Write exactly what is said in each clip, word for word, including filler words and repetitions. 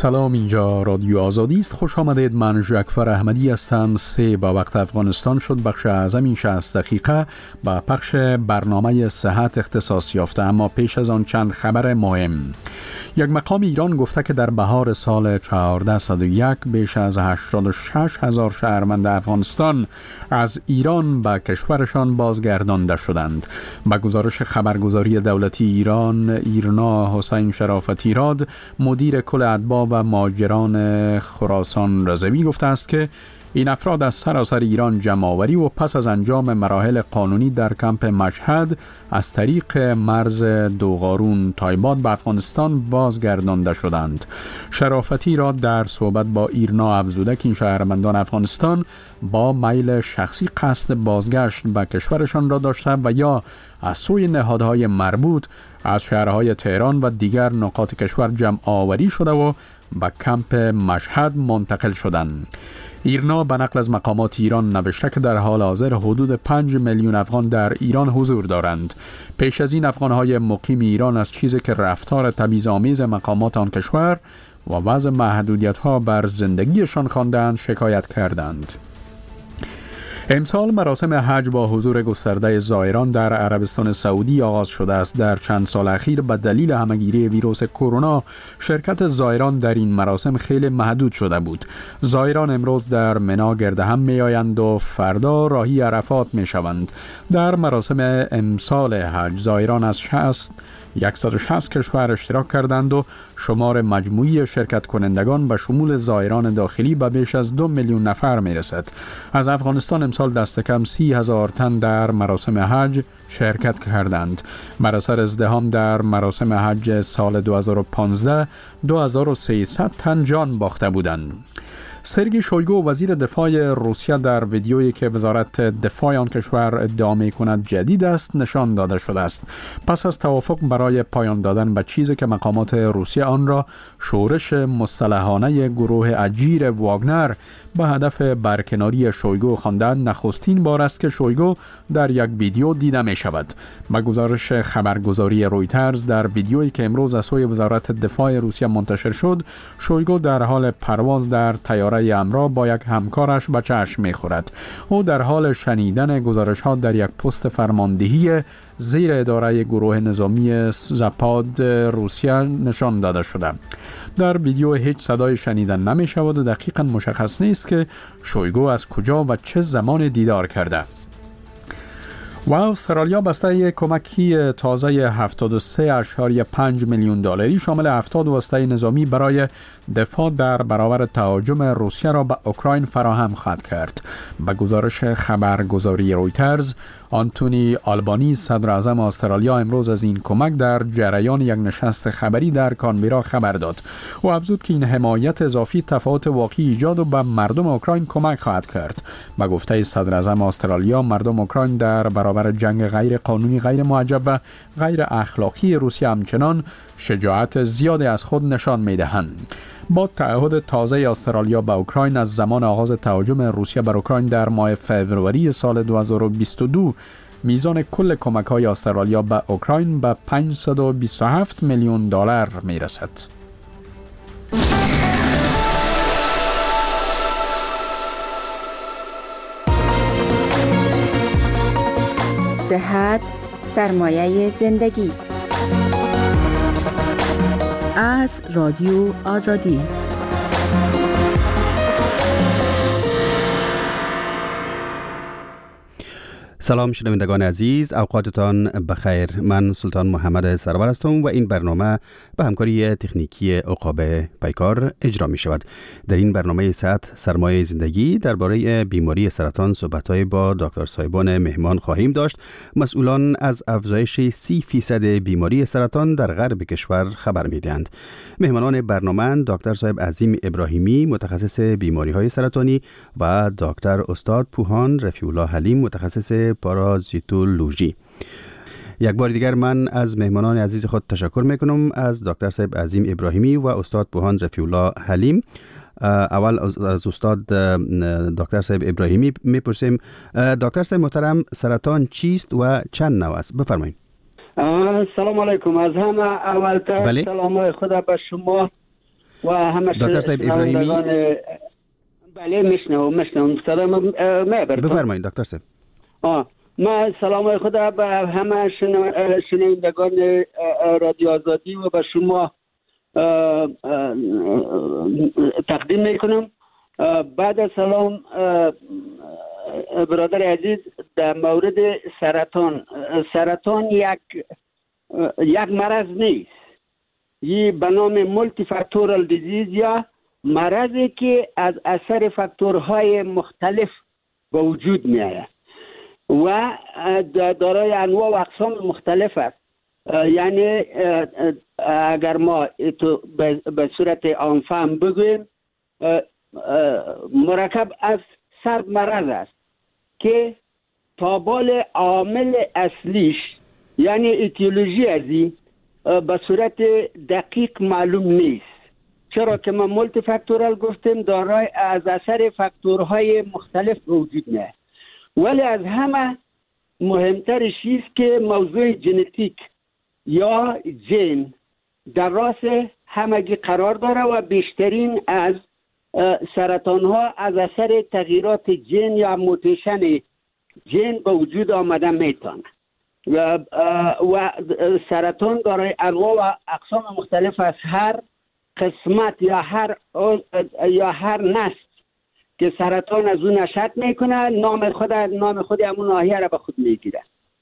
سلام، اینجا رادیو آزادی است. خوش آمدید. من جعفر احمدی هستم. سه با وقت افغانستان شد بخش اعظم این شصت دقیقه با پخش برنامه صحت اختصاص یافته. اما پیش از آن چند خبر مهم. یک مقام ایران گفته که در بهار سال چهارده و یک بیش از هشتاد و شش هزار شهروند افغانستان از ایران به کشورشان بازگردانده شدند. با گزارش خبرگزاری دولتی ایران، ایرنا حسین شرافتی راد، مدیر کل اتباع و مهاجران خراسان رضوی گفته است که این افراد از سراسر ایران جمع‌آوری و پس از انجام مراحل قانونی در کمپ مشهد از طریق مرز دوغارون تایباد به افغانستان بازگردانده شدند. شرافتی را در صحبت با ایرنا افزوده که این شهروندان افغانستان با میل شخصی قصد بازگشت به کشورشان را داشته و یا از سوی نهادهای مربوط از شهرهای تهران و دیگر نقاط کشور جمع آوری شده و به کمپ مشهد منتقل شدند. ایرنا به نقل از مقامات ایران نوشته که در حال حاضر حدود پنج میلیون افغان در ایران حضور دارند. پیش از این افغانهای مقیم ایران از چیزی که رفتار تبعیض‌آمیز مقامات آن کشور و وضع محدودیت‌ها بر زندگیشان خواندند شکایت کردند. امسال مراسم حج با حضور گسترده زائران در عربستان سعودی آغاز شده است. در چند سال اخیر به دلیل همه‌گیری ویروس کرونا شرکت زائران در این مراسم خیلی محدود شده بود. زائران امروز در منا گرد هم می آیند و فردا راهی عرفات می شوند. در مراسم امسال حج زائران از صد و شصت کشور اشتراک کردند و شمار مجموعی شرکت کنندگان به شمول زائران داخلی به بیش از دو میلیون نفر می رسد. از افغانستان امسال دست کم سی هزار تن در مراسم حج شرکت کردند. بر اثر ازدحام در مراسم حج سال دو هزار و پانزده دو هزار و سیصد تن جان باخته بودند. سرگئی شویگو وزیر دفاع روسیه در ویدیویی که وزارت دفاع آن کشور ادعا می‌کند جدید است نشان داده شده است. پس از توافق برای پایان دادن به چیزی که مقامات روسیه آن را شورش مسلحانه گروه اجیر واگنر به هدف برکناری شویگو خواندند، نخستین بار است که شویگو در یک ویدیو دیده می شود. با گزارش خبرگزاری رویترز، در ویدیویی که امروز از سوی وزارت دفاع روسیه منتشر شد، شویگو در حال پرواز در طیاره امرا با یک همکارش به چشم می خورد. او در حال شنیدن گزارش ها در یک پست فرماندهی زیر اداره گروه نظامی زپاد روسیه نشان داده شده. در ویدیو هیچ صدای شنیدن نمی شود و دقیقاً مشخص نیست که شویگو از کجا و چه زمان دیدار کرده. و استرالیا بسته کمکی تازه هفتاد و سه اشاری پنج میلیون دلاری شامل هفتاد واسطه نظامی برای دفاع در برابر تهاجم روسیه را به اوکراین فراهم خواهد کرد. به گزارش خبرگزاری رویترز، آنتونی آلبانی صدر اعظم استرالیا امروز از این کمک در جریان یک نشست خبری در کانبرا خبر داد. او افزود که این حمایت اضافی تفاوت واقعی ایجاد و به مردم اوکراین کمک خواهد کرد. به گفته صدر اعظم استرالیا، مردم اوکراین در برابر جنگ غیر قانونی، غیر معجب و غیر اخلاقی روسیه همچنان شجاعت زیادی از خود نشان می‌دهند. با تعهد تازه استرالیا به اوکراین از زمان آغاز تهاجم روسیه بر اوکراین در ماه فوریه سال دو هزار و بیست و دو، میزان کل کمک‌های استرالیا به اوکراین به پانصد و بیست و هفت میلیون دلار میرسد. صحت سرمایه زندگی. از رادیو آزادی. سلام شنوندگان عزیز، اوقاتتان بخیر. من سلطان محمد سرور هستم و این برنامه به همکاری تکنیکی عقابه پیکار اجرا می شود. در این برنامه صحت سرمایه زندگی درباره بیماری سرطان صحبت‌های با دکتر صاحبان مهمان خواهیم داشت. مسئولان از افزایش سی فیصد بیماری سرطان در غرب کشور خبر می دهند. مهمانان برنامه دکتر صاحب عظیم ابراهیمی متخصص بیماری‌های سرطانی و دکتر استاد پوهان رفیع الله حلیم متخصص پارازیتولوژی. یک بار دیگر من از مهمانان عزیز خود تشکر میکنم، از دکتر صاحب عظیم ابراهیمی و استاد پوهان رفیع الله حلیم. اول از استاد دکتر صاحب ابراهیمی میپرسیم. دکتر صاحب محترم، سرطان چیست و چند نوع است؟ بفرمایید. سلام علیکم. از همه اولتر بله؟ سلام خدا به شما و همه دکتر صاحب ابراهیمی. بله میشنوم میشنوم سلام میبرم. بفرمایید دکتر صاحب. آه ما سلام خدا به همه شنوندگان رادیو آزادی و به شما تقدیم میکنم. بعد از سلام برادر عزیز، در مورد سرطان، سرطان یک یک مرض نیست، یه به نام مولتی فاکتورال دیزیز یا مرضی که از اثر فاکتورهای مختلف به وجود می آید و دارای انواع و اقسام مختلف است. یعنی اگر ما به صورت عام بگویم مرکب از صد مرض است که تابال عامل اصلیش یعنی ایتیولوژی ازی به صورت دقیق معلوم نیست. چرا که ما مولتی فاکتورال گفتیم دارای از اثر فاکتورهای مختلف وجود میاد، ولی از همه مهمترش است که موضوع ژنتیک یا ژن در راس همگی قرار داره و بیشترین از سرطان ها از اثر تغییرات ژن یا موتیشن ژن به وجود آمدن میتونه و, و سرطان دارای انواع و اقسام مختلف از هر قسمت یا هر یا هر نسل که سرطان از اون نشأت میکنه نام خود نام خود همون ناحیه را به خود میگیره.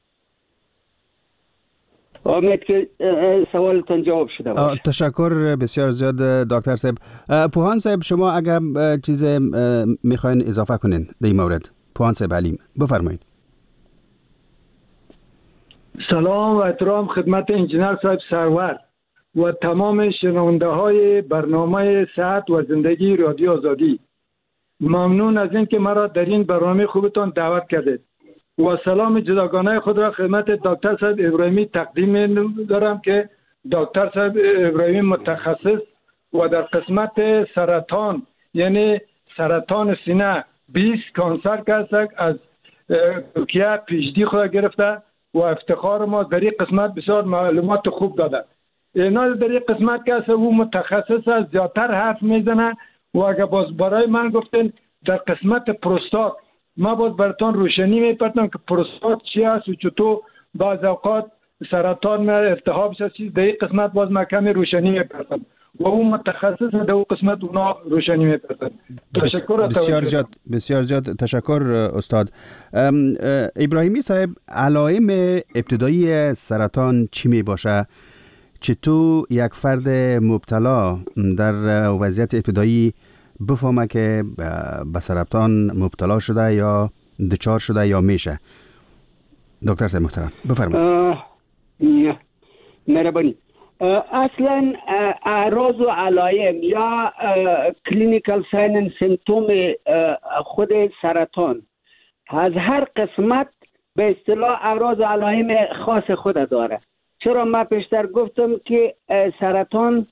امید که سوالتون جواب شده باشه. تشکر بسیار زیاد دکتر صاحب. پوهان صاحب شما اگر چیز میخواین اضافه کنین در این مورد، پوهان صاحب علیم بفرمایید. سلام و احترام خدمت انجینر صاحب سرور و تمام شنونده های برنامه صحت و زندگی رادیو آزادی. ممنون از اینکه مرا در این برنامه خوبتان دعوت کردید و سلام جداگانه خود را خدمت دکتر صاحب ابراهیمی تقدیم دارم که دکتر صاحب ابراهیمی متخصص و در قسمت سرطان یعنی سرطان سینه بیست کانسر کسک از ترکیه پیشدی خود گرفته و افتخار ما در این قسمت بسیار معلومات خوب داده. اینا در این قسمت که او متخصص است زیادتر حرف میزنه و اگر باز برای من گفتن در قسمت پروستات ما باز براتون روشنی میپرتم که پروستات چی است و چطور بعض اوقات سرطان ما التهاب است. در این قسمت باز ما کمی روشنی میپرتم و اون متخصص در اون قسمت اونا روشنی میپرتم. تشکر. بسیار زیاد بسیار زیاد تشکر استاد. ابراهیمی صاحب علائم ابتدایی سرطان چی می باشه؟ چطور یک فرد مبتلا در وضعیت ابتدایی بفهمه که به سرطان مبتلا شده یا دچار شده یا میشه؟ دکتر صاحب محترم بفرمایید. مهربانی. اصلا اعراض و علائم یا کلینیکال ساین اند سیمپتوم خود سرطان از هر قسمت به اصطلاح اعراض و علائم خاص خود داره. چرا ما پیشتر گفتم که سرطان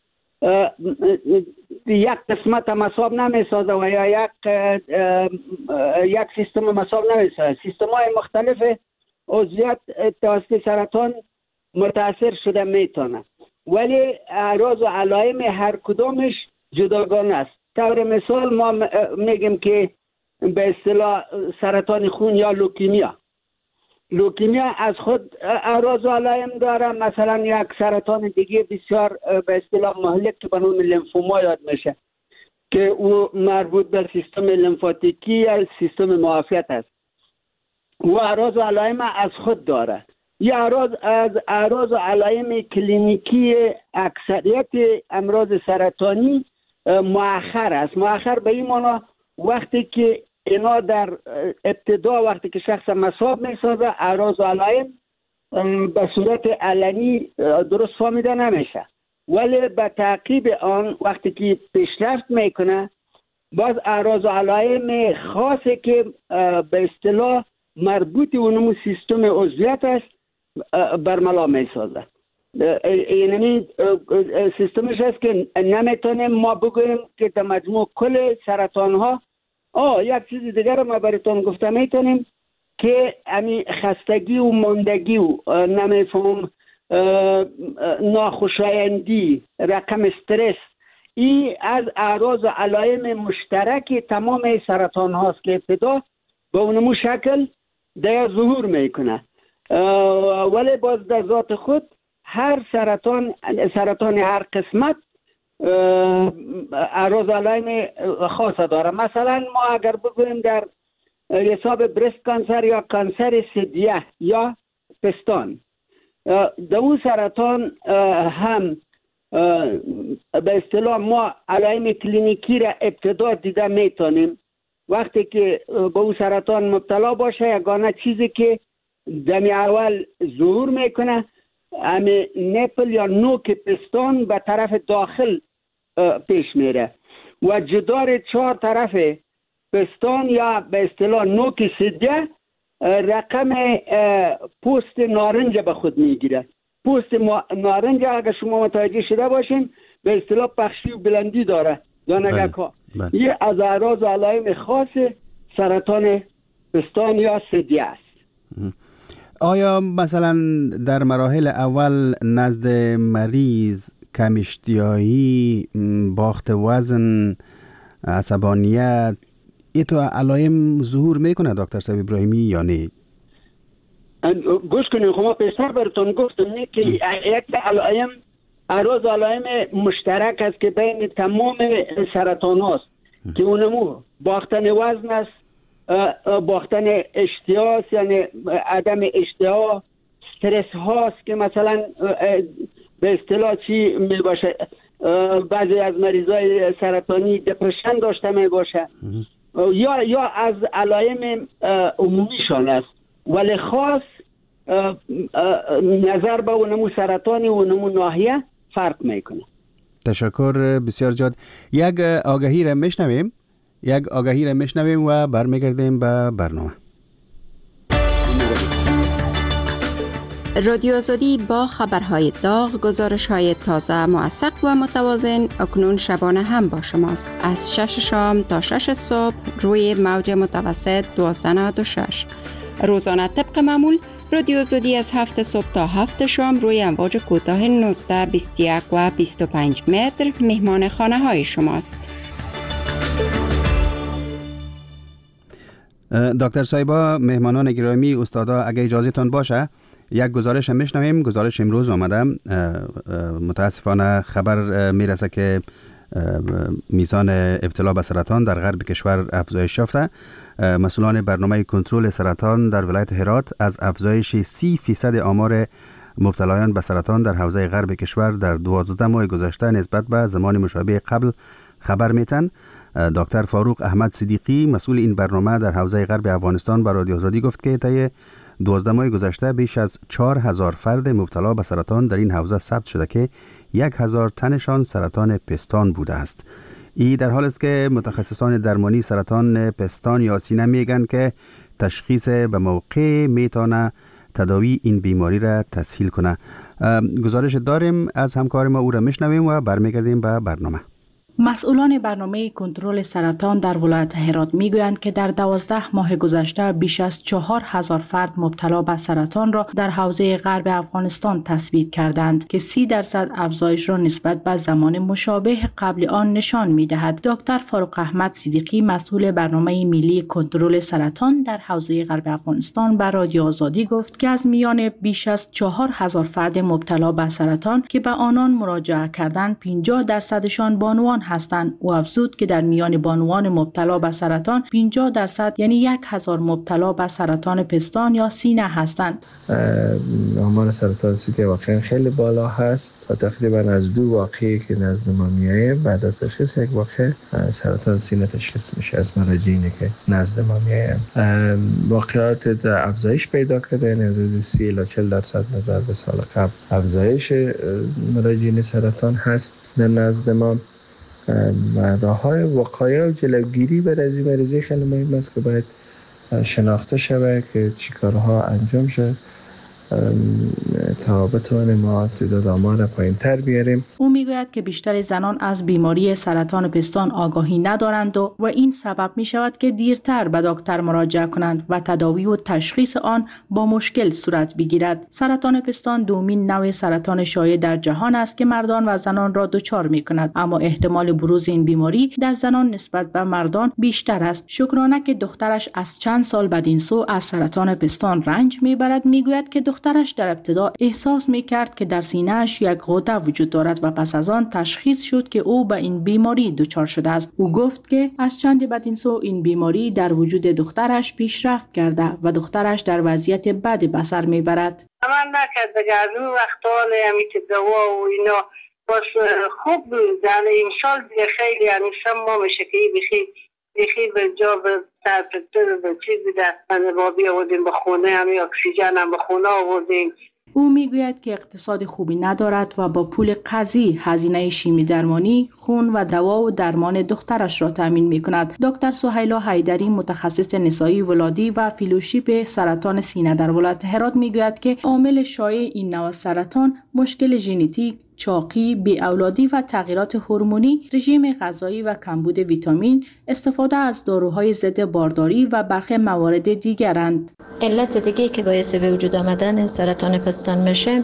یک قسمت مساب نمیسازه و یا یک یک سیستم مساب نمیسازه. سیستم های مختلف عضویت توسط سرطان متاثر شده میتونه، ولی اعراض و علائم هر کدامش جداگانه است. طور مثال ما میگیم که به اصطلاح سرطان خون یا لوکیمیا لوکیمیا از خود اعراض و علائم داره. مثلا یک سرطان دیگه بسیار به اصطلاح مهلک که به نام لیمفوما یاد میشه که او مربوط به سیستم لیمفاتیکی یا سیستم معافیت است و اعراض و علائم از خود داره. یا اعراض از اعراض و علائم کلینیکی اکثریت امراض سرطانی مؤخر است. مؤخر به این معنی وقتی که اینا در ابتدا وقتی که شخص مصاب میسازه اعراض و علائم به صورت علنی درست فهمیده نمیشه، ولی به تعقیب آن وقتی که پیشرفت میکنه باز اعراض و علائم خاصی که به اصطلاح مربوط اونمو سیستم عضویت است برملا میسازه. یعنی سیستمش هست که نمیتونیم ما بگویم که در مجموع کل سرطان ها. آه یک چیز دیگر رو ما براتون گفته میتونیم که امی خستگی و ماندگی و نمیفهم ناخوشایندی، رقم استرس، این از اعراض و علائم مشترک تمام سرطان هاست که ابتدا به اونمو شکل در ظهور میکنه، ولی باز در ذات خود هر سرطان سرطان هر قسمت اعراض و علائم خاص داره. مثلا ما اگر بگویم در حساب برست کانسر یا کانسر ثدیه یا پستان، در اون سرطان هم به اصطلاح ما علائم کلینیکی را ابتدا دیده میتونیم. وقتی که به اون سرطان مبتلا باشه، یگانه چیزی که دمی اول ظهور میکنه امی نپل یا نوک پستان به طرف داخل پیش میره و جدار چهار طرف پستان یا به اصطلاح نوک ثدیه رقم پوست نارنج به خود میگیره. پوست نارنج اگر شما متوجه شده باشین به اصطلاح پخشی و بلندی داره دانگک ها. این از اعراض و علائم خاص سرطان پستان یا ثدیه است. آیا مثلا در مراحل اول نزد مریض کم اشتیاقی، باخت وزن، عصبانیت، این تو علائم ظهور میکنه دکتر صاحب ابراهیمی یا نه؟ گوش کنید، خب ما پیشتر براتون گفتم نه که یک علائم اعراض علائم مشترک است که بین تمام سرطان هاست که اونمو باختن وزن است، باختن اشتها، یعنی عدم اشتها، استرس هاست که مثلا به اصطلاح چی می باشه، بعضی از مریضای سرطانی دپرشن داشته می باشه یا یا از علائم عمومیشان است، ولی خاص نظر به اونمو سرطانی و اونمو ناحیه فرق میکنه. تشکر بسیار زیاد. یک آگهی را میشنویم یک آگهی را میشنویم و برمیگردیم به برنامه. رادیو آزادی با خبرهای داغ، گزارش‌های تازه، موثق و متوازن اکنون شبانه هم با شماست. از شش شام تا شش صبح روی موج متوسط دوازده نود و شش. روزانه طبق معمول رادیو آزادی از هفت صبح تا هفت شام روی امواج کوتاه نوزده، بیست و یک و بیست و پنج متر مهمان خانه های شماست. دکتر صاحبا، مهمانان گرامی، استادا، اگه اجازه تان باشه یک گزارش هم میشنویم. گزارش امروز آمده، متاسفانه خبر میرسه که میزان ابتلا به سرطان در غرب کشور افزایش یافته. مسئولان برنامه کنترل سرطان در ولایت هرات از افزایش سی فیصد آمار مبتلایان به سرطان در حوزه غرب کشور در دوازده ماه گذشته نسبت به زمان مشابه قبل خبر میتن. دکتر فاروق احمد صدیقی مسئول این برنامه در حوزه غرب افغانستان به رادیو آزادی گفت که طی دوازده ماه گذشته بیش از چهار هزار فرد مبتلا به سرطان در این حوزه ثبت شده که یک هزار تنشان سرطان پستان بوده است. ای در حال است که متخصصان درمانی سرطان پستان یا سینه میگن که تشخیص به موقع میتونه تداوی این بیماری را تسهیل کنه. گزارش داریم از همکار ما، او را میشنویم و برمیگردیم به برنامه. مسئولان برنامه کنترل سرطان در ولایت هرات میگویند که در دوازده ماه گذشته بیش از چهار هزار فرد مبتلا به سرطان را در حوزه غرب افغانستان تثبیت کردند که سی درصد افزایش را نسبت به زمان مشابه قبل آن نشان میدهد. دکتر فاروق احمد صدیقی مسئول برنامه ملی کنترل سرطان در حوزه غرب افغانستان به رادیو آزادی گفت که از میان بیش از چهار هزار فرد مبتلا به سرطان که به آنان مراجعه کردند پنجاه درصدشان بانوان هستند. او افزود که در میان بانوان مبتلا به سرطان پنجاه درصد یعنی یک هزار مبتلا به سرطان پستان یا سینه هستند. آمار سرطان سینه واقعا خیلی بالا هست و تقریبا از دو واقعی که نزد ما میایه بعد از تشخیص یک واقع سرطان سینه تشخیص میشه از مراجعینی که نزد ما میایه. واقعات در افزایش پیدا کرده، حدود سی الی چهل درصد نظر به سال قبل افزایش مراجعین سرطان هست در نزد ما. و راه‌های وقایع و جلوگیری بر از این مریضی خیلی مهم است که باید شناخته شود که چی کارها انجام شد تا بتوانیم ما تعداد آمار را پایین تر بیاریم. او میگوید که بیشتر زنان از بیماری سرطان پستان آگاهی ندارند و, و این سبب می شود که دیرتر به دکتر مراجعه کنند و تداوی و تشخیص آن با مشکل صورت بگیرد. سرطان پستان دومین نوع سرطان شایع در جهان است که مردان و زنان را دچار می کند، اما احتمال بروز این بیماری در زنان نسبت به مردان بیشتر است. شکرانه که دخترش از چند سال بدین سو از سرطان پستان رنج میبرد، میگوید که دخترش در ابتدا احساس میکرد که در سینه‌اش یک غده وجود دارد و پس از آن تشخیص شد که او به این بیماری دچار شده است. او گفت که از چند بدین سو این بیماری در وجود دخترش پیشرفت کرده و دخترش در وضعیت بد به سر میبرد. من نکرد دیگه از اون وقتا همی که دوا و اینا بس خوب در امسال دیگه خیلی یعنی سم میشه که بخیر بخیر به جا به سرپتر به چیزی دستن با بیاودیم به خونه، همی اکسیژن هم به خونه آوردیم. او میگوید که اقتصاد خوبی ندارد و با پول قرضی هزینه شیمی درمانی، خون و دوا و درمان دخترش را تامین میکند. دکتر سهیلا حیدری متخصص نسایی ولادی و فیلوشیپ سرطان سینه در ولایت هرات میگوید که عامل شایع این نوع سرطان مشکل ژنتیک، چاقی، بی‌اولادی و تغییرات هورمونی، رژیم غذایی و کمبود ویتامین، استفاده از داروهای ضد بارداری و برخی موارد دیگرند. علت دیگه که باعث به وجود آمدن سرطان پستان میشه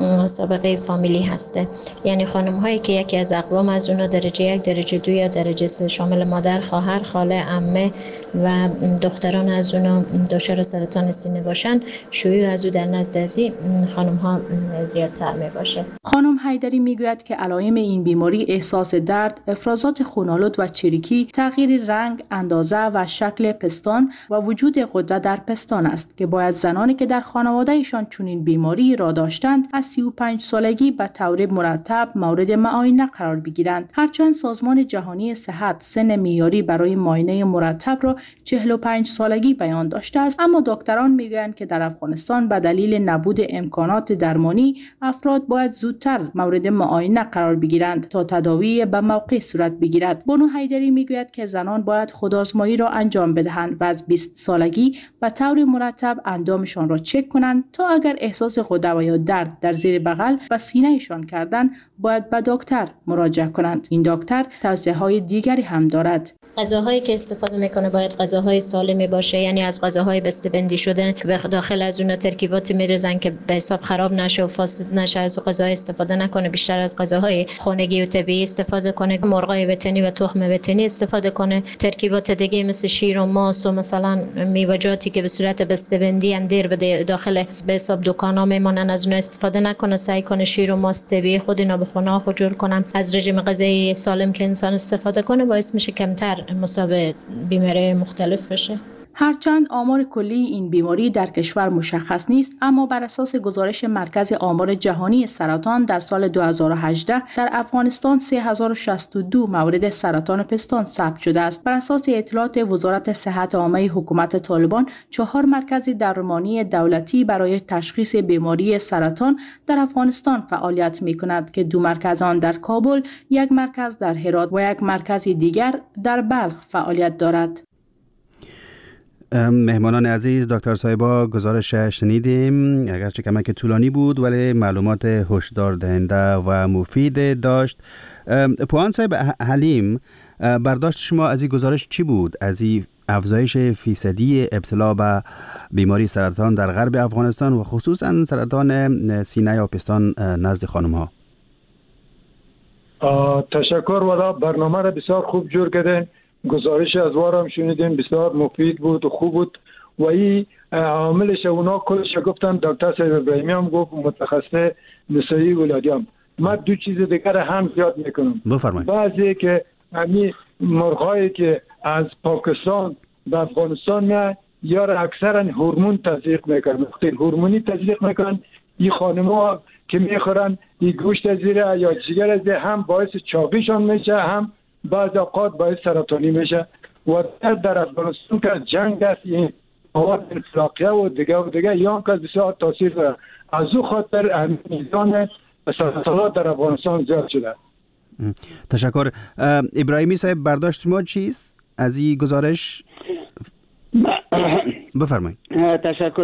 سابقه فامیلی هسته، یعنی خانم هایی که یکی از اقوام از اونا درجه یک، درجه دو یا درجه سه شامل مادر، خواهر، خاله، عمه و دختران از اونا دچار سرطان سینه باشن، شیوع از او در نزد از خانم ها زیادتر می باشه. خانم حیدری میگوید که علائم این بیماری احساس درد، افرازات خونالود و چریکی، تغییر رنگ، اندازه و شکل پستان و وجود غده در پستان است که باید زنانی که در خانوادهشان چنین بیماری را داشتند از سی و پنج سالگی به طور مرتب مورد معاینه قرار بگیرند. هرچند سازمان جهانی صحت سن معیاری برای معاینه مرتب را چهل و پنج سالگی بیان داشته است، اما دکتران میگویند که در افغانستان به دلیل نبود امکانات درمانی افراد باید زودتر مورد معاینه قرار بگیرند تا تداوی به موقع صورت بگیرد. بانو حیدری میگوید که زنان باید خودآزمایی را انجام بدهند و از بیست سالگی به طور مرتب اندامشان را چک کنند تا اگر احساس غده و یا درد در زیر بغل و سینه‌شان کردن باید به دکتر مراجعه کنند. این دکتر توصیه‌های دیگری هم دارد. غذاهایی که استفاده میکنه باید غذاهای سالمی باشه، یعنی از غذاهای بسته‌بندی شده که به داخل از اون ترکیباتی میریزن که به حساب خراب نشه و فاسد نشه. از غذاهای استفاده نکنه، بیشتر از غذاهای خانگی و طبیعی استفاده کنه، مرغای وطنی و تخم وطنی استفاده کنه. ترکیبات دیگه مثل شیر و ماست و مثلا میوه‌جاتی که به صورت بسته‌بندی هم دیر به داخل به حساب دکانا میمونن از اون استفاده نکنه. سعی کنه شیر و ماست طبیعی خود اینا به خونه جور کنم. از رژیم غذایی سالم که انسان استفاده کنه باعث میشه کمتر مصاب بیماری مختلف بشه. هرچند آمار کلی این بیماری در کشور مشخص نیست، اما بر اساس گزارش مرکز آمار جهانی سرطان در سال دو هزار و هجده در افغانستان سه هزار و شصت و دو مورد سرطان پستان ثبت شده است. بر اساس اطلاعات وزارت صحت عامه حکومت طالبان، چهار مرکز درمانی دولتی برای تشخیص بیماری سرطان در افغانستان فعالیت می‌کند که دو مرکز آن در کابل، یک مرکز در هرات و یک مرکز دیگر در بلخ فعالیت دارد. مهمانان عزیز، دکتر صاحبا گزارش شنیدیم، اگرچه کمک طولانی بود ولی معلومات هشدار دهنده و مفید داشت. پوان صاحب حلیم، برداشت شما از این گزارش چی بود؟ از این افزایش فیصدی ابتلا به بیماری سرطان در غرب افغانستان و خصوصا سرطان سینه یا پستان نزد خانم ها؟ تشکر والا، برنامه را بسیار خوب جور کردین. گزارش از وارم شنیدیم، بسیار مفید بود و خوب بود و این عاملش اونا کلش گفتن. دکتر صاحب ابراهیمی هم گفت، متخصص نسایی ولادی هم. من دو چیز دیگر هم زیاد میکنم. بفرمایید. بعضی که همین مرغایی که از پاکستان به افغانستان میاد یا اکثرا هورمون تزریق میکنن، وقتی هورمونی تزریق میکنن این خانم‌ها که میخورن این گوشت از زیره یا جگر از زیره هم باعث چاقیشان میشه، هم بعض اوقات باعث سرطانی میشه. و در افغانستان که جنگ است، این مواد انفلاقیه و دیگه و دیگه یا که بسیار تاثیر داره. از او خاطر میزان سرطانات در افغانستان زیاد شده. تشکر. ابراهیمی صاحب، برداشت ما چیست از این گزارش؟ بفرمایید. تشکر.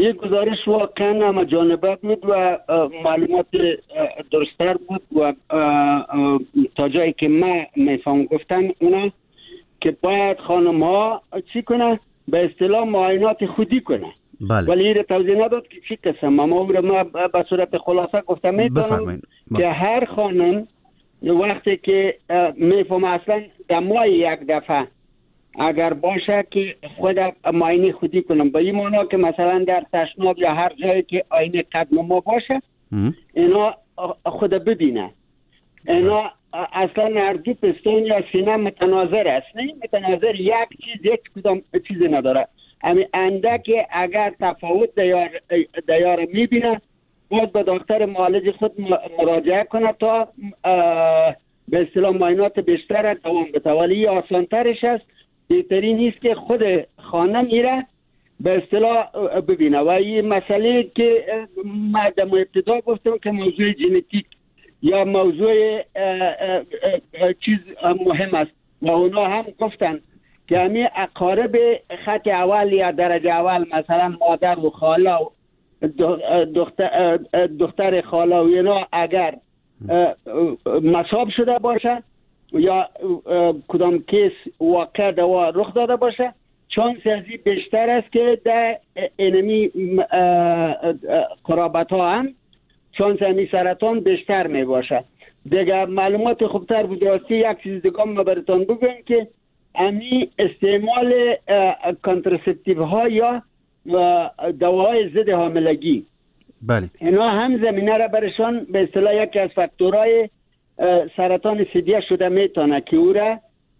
این گزارش واقعا همه جانبه بود و معلومات درستر بود و تا جایی که من میفهم گفتن اونا که باید خانم ها چی کنه؟ به اصطلاح معاینات خودی کنه. بله. ولی این توضیح نداد که چی قسم. اما او رو ما به صورت خلاصه گفتم میتونم که هر خانم وقتی که میفهم اصلا دمای یک دفعه اگر باشه که خود معاینه خودی کنم، به این معنا که مثلا در تشناب یا هر جایی که آینه قدم ما باشه اینا خود ببینه. اینا اصلا نردی پستون یا سینه متناظر است، نه متناظر یک چیز یک کدام چیزی نداره. امی اندک اگر تفاوت دیار دیار میبینه باید به دکتر معالج خود مراجعه کنه تا به اصطلاح معاینات بیشتر دوام بده. ولی آسان ترش است، بهترین نیست که خود خانم میره به اصطلاح ببینه. و این مسئله که من در ابتدا گفتم که موضوع ژنتیک یا موضوع چیز مهم است و اونا هم گفتن که همین اقارب خط اول یا درجه اول مثلا مادر و خاله و دختر, دختر خاله و اینا اگر مصاب شده باشه یا کدام کیس واقع دوا رخ داده باشه، چانس ازی بیشتر است که در اینمی قرابت ها هم چانس امی سرطان بیشتر می باشه. دیگه معلومات خوبتر بود راستی یک چیز دیگه ما براتون بگم که امی استعمال کانترسپتیو ها یا دواهای ضد حاملگی، بله، اینا هم زمینه را برشان به اصطلاح یکی از فاکتورهای سرطان ثدیه شده میتونه که او را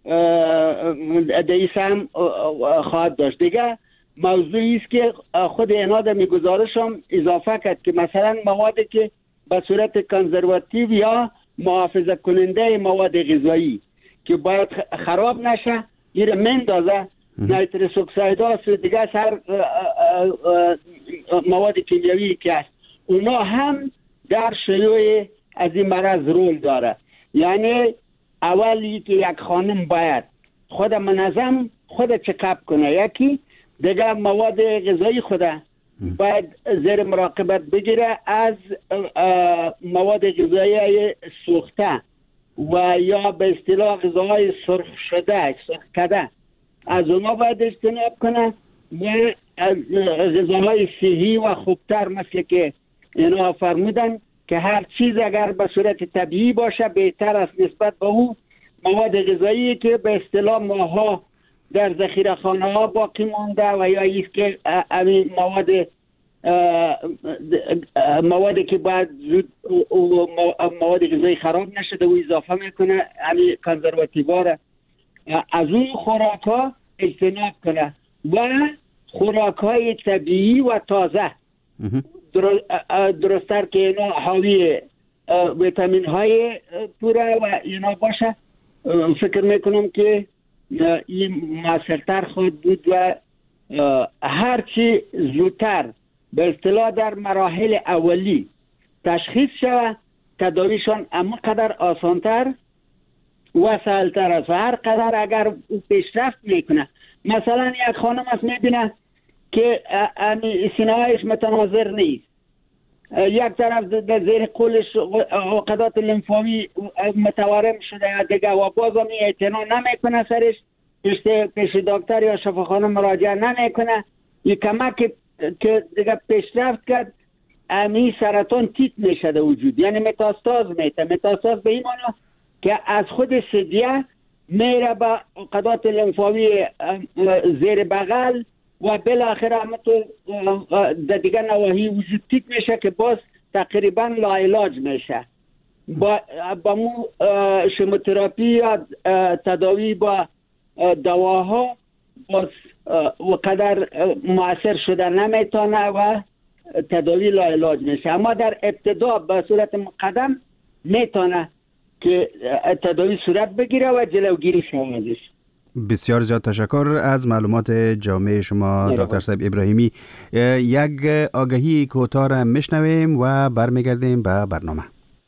دیس هم خواهد داشت. دیگه موضوعی است که خود اینا در میگزارش هم اضافه کرد که مثلا موادی که به صورت کنزرواتیو یا محافظه کننده مواد غذایی که باید خراب نشه این مندازه، نیترس اکساید هاست و دیگه هر مواد کیمیایی که هست اونا هم در شیوع از این مرض رول داره. یعنی اولی که یک خانم باید خود منظم خود چکاپ کنه، یکی دیگه مواد غذایی خود باید زیر مراقبت بگیره از مواد غذایی سوخته و یا به اصطلاح غذاهای سرخ شده سرخ کده از اونا باید اجتناب کنه و غذاهای صحی و خوبتر مثل که اینا فرمودن که هر چیز اگر به صورت طبیعی باشه بهتر است نسبت به اون مواد غذایی که به اصطلاح ماها در ذخیره خانه ها باقی مونده و یا ایست که این مواد موادی که باید زود مواد غذایی خراب نشده و اضافه میکنه همین کنزرواتیوا را از اون خوراک ها اجتناب کنه و خوراک های طبیعی و تازه درستر که اینا حاوی ویتامین های پوره و اینا باشه. فکر میکنم که این موثرتر خود بود و هرچی زودتر به اصطلاح در مراحل اولی تشخیص شود تداویشان اما قدر آسانتر و سهلتر است و هر قدر اگر پیشرفت میکنه. مثلا یک خانم است میبینه که سینه هایش متناظر نیست، یک طرف در زیر قولش عقدات لنفاوی متورم شده دیگه و باز هم اعتنا نمیکنه سرش پیش دکتر یا شفاخانه مراجعه نمیکنه، یک کمک که دیگه پیشرفت کرد امی سرطان تیت میشه در وجود، یعنی متاستاز میته. متاستاز به این معنی که از خود ثدیه میره به عقدات لنفاوی زیر بغل و بالاخره همونطور در دیگه نواحی وجود تیت میشه که باز تقریبا لاعلاج میشه. با با مو شیموتراپی یا تداوی با دواها باز و قدر مؤثر شده نمیتونه و تداوی لاعلاج میشه. اما در ابتدا به صورت مقدم میتونه که تداوی صورت بگیره و جلوگیری شود. بسیار زیاد تشکر از معلومات جامع شما دکتر صاحب ابراهیمی. یک آگهی کوتاه را میشنویم و برمیگردیم به برنامه.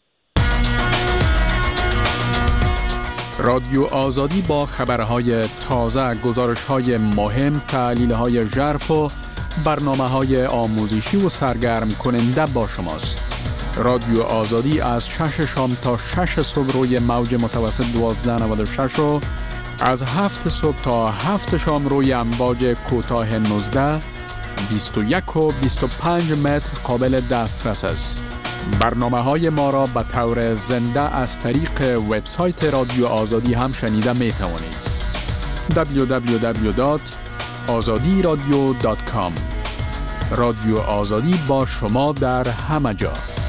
رادیو آزادی با خبرهای تازه، گزارش‌های مهم، تحلیل‌های ژرف و برنامه‌های آموزشی و سرگرم کننده با شماست. رادیو آزادی از شش شام تا شش صبح روی موج متوسط دوازده نود و شش و از هفت صبح تا هفت شام روی امواج کوتاه نوزده، بیست و یک و بیست و پنج متر قابل دسترس است. برنامه‌های ما را به طور زنده از طریق وبسایت رادیو آزادی هم شنیده می توانید. دبلیو دبلیو دبلیو دات آزادی رادیو دات کام. رادیو آزادی با شما در همه جا.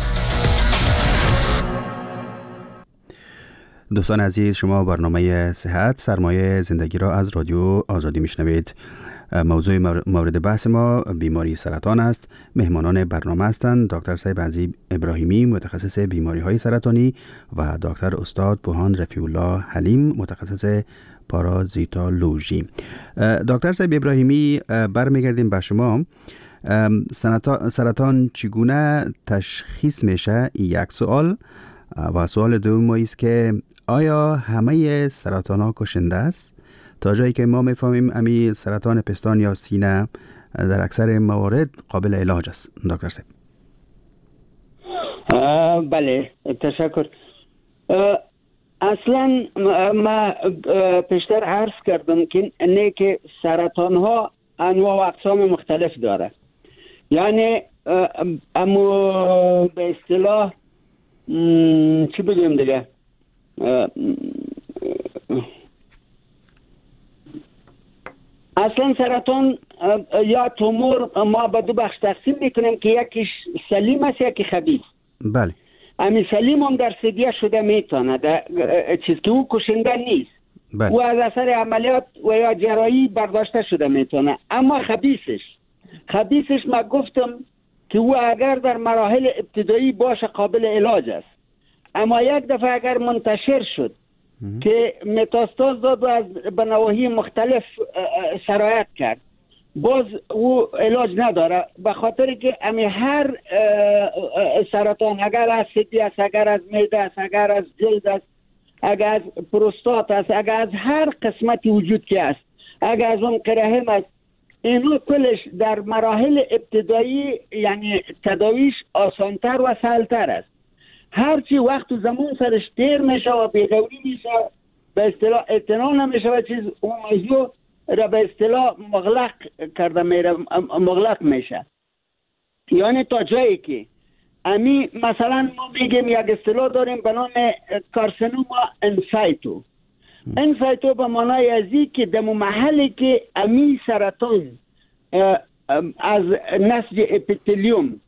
دوستان عزیز، شما برنامه صحت سرمایه زندگی را از رادیو آزادی میشنوید. موضوع مورد بحث ما بیماری سرطان است. مهمانان برنامه هستند دکتر سیب عزیز ابراهیمی، متخصص بیماری های سرطانی، و دکتر استاد بوهان رفیع الله حلیم، متخصص پارازیتولوژی. دکتر سیب ابراهیمی، برمیگردیم به شما. سرطان چگونه تشخیص میشه؟ یک سوال. و سوال دوم است که آیا همه سرطان ها کشنده است؟ تا جایی که ما میفهمیم امی سرطان پستان یا سینه در اکثر موارد قابل علاج است. دکتر سیب. بله، تشکر. اصلا ما پیشتر عرض کردم که نه که سرطان ها انواع و اقسام مختلف داره. یعنی اما به اصطلاح چی بگیم دیگه، اصلا سرطان یا تومور ما به دو بخش تقسیم میکنیم که یکیش سلیم است یکی خبیث. بله. امی سلیم هم در سدیه شده میتونه، چیز که او کشنده نیست. بله. او از اثر عملیات و یا جراحی برداشته شده میتونه. اما خبیثش خبیثش ما گفتم که او اگر در مراحل ابتدایی باشه قابل علاج است، اما یک دفعه اگر منتشر شد ام. که متاستاز داد و از به نواحی مختلف سرایت کرد، باز او علاج نداره، به خاطر که امی هر سرطان اگر از سدی است، اگر از معده است، اگر از جلد است، اگر از پروستات است، اگر از هر قسمتی وجود که است، اگر از اون رحم است، اینو کلش در مراحل ابتدایی یعنی تداویش آسانتر و سهلتر است. هرچی وقت و زمان سرش دیر میشه و بیغوری میشه، به اصطلاح اعتنا نمیشه و چیز اون موضوع را به اصطلاح مغلق کرده میره، مغلق میشه. یعنی تا جایی که امی مثلا ما میگیم یک اصطلاح داریم به نام کارسینوما انسایتو. انسایتو به معنای ازی که در محلی که امی سرطان از نسج اپیتلیوم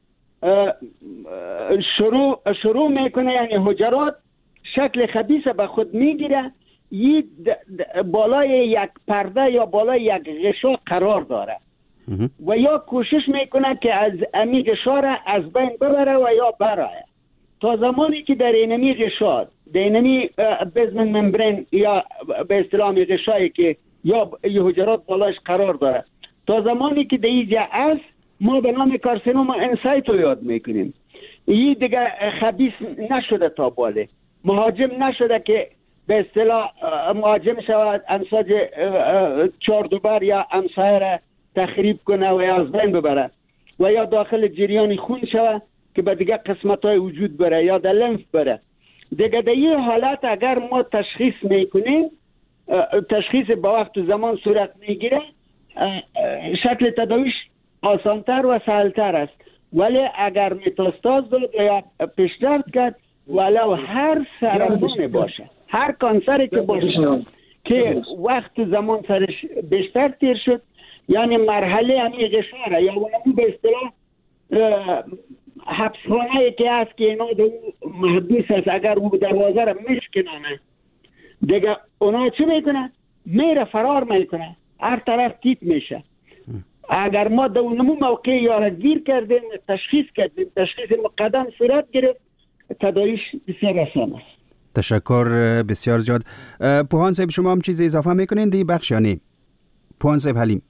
شروع شروع میکنه، یعنی حجرات شکل خبیث به خود میگیره، یک بالای یک پرده یا بالای یک غشا قرار داره و یا کوشش میکنه که از امی غشا را از بین ببره و یا برایه. تا زمانی که در اینمی غشا، در اینمی بزمن ممبرین یا به اصطلاح غشایی که یا حجرات بالایش قرار داره، تا زمانی که در اینجا است ما به نام کارسینوما انسایتو یاد میکنیم. این دیگه خبیث نشده، تا باله مهاجم نشده که به اصطلاح مهاجم شود امساج چهار دوبر یا امسایه را تخریب کنه و یا از بین ببره و یا داخل جریان خون شود که به دیگه قسمت های وجود بره یا در لنف بره. دیگه در این حالت اگر ما تشخیص میکنیم، تشخیص با وقت و زمان صورت میگیره، شکل تداویش آسانتر و سهلتر است. ولی اگر متاستاز داد یا پیشرفت کرد، ولو هر سرطان باشه، هر کانسری که باشه که وقت زمان سرش بیشتر تیر شد، یعنی مرحله همی غشاره یا اون به اصطلاح حبسخانه که هست که اینا دو محبوس هست، اگر او دروازه را میشکنانه دیگه اونا چی میکنه؟ میره فرار میکنه، هر طرف تیت میشه. اگر ما در اونمو موقع یارگیر کردیم، تشخیص کردیم، تشخیص مقدم صورت گرفت، تداویش بسیار آسان است. تشکر بسیار زیاد. پوهان صاحب، شما هم چیز اضافه میکنین دی بخش یا نه؟ پوهان صاحب حلیم.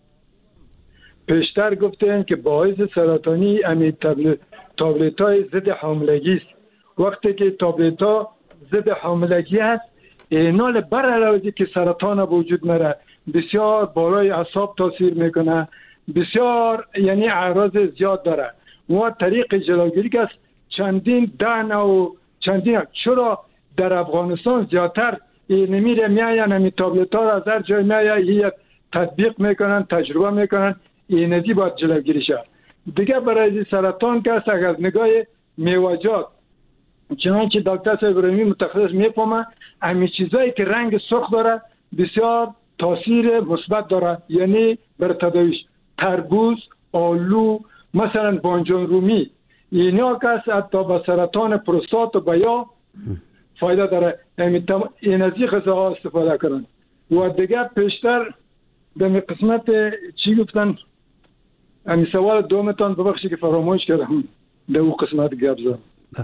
پیشتر گفتن که باعث سرطانی امی تابلت های ضد حاملگی است. وقتی که تابلت ها ضد حاملگی است، اینال بر علاوه که سرطان وجود نره، بسیار بالای اعصاب تاثیر میکنه، بسیار یعنی اعراض زیاد داره و طریق جلوگیری که چندین دهن و چندین چرا در افغانستان زیادتر نمیره میاین همی تابلت ها را از هر جای میاین تطبیق میکنن تجربه میکنن اینجی باید جلوگیری شد. دیگه برای سرطان که از نگاه میوجات چنانچه دکتر صاحب ابراهیمی متخصص میفهمه همین چیزایی که رنگ سرخ داره بسیار تاثیر مثبت داره، یعنی بر تداویش تربوز، آلو، مثلا بانجان رومی اینا که حتی به سرطان پروستات و بیا فایده داره. این از این غذاها استفاده کنن. و دیگه پیشتر در قسمت چی گفتن همین سوال دومتان ببخشید که فراموش کردم در اون قسمت گپ زدم.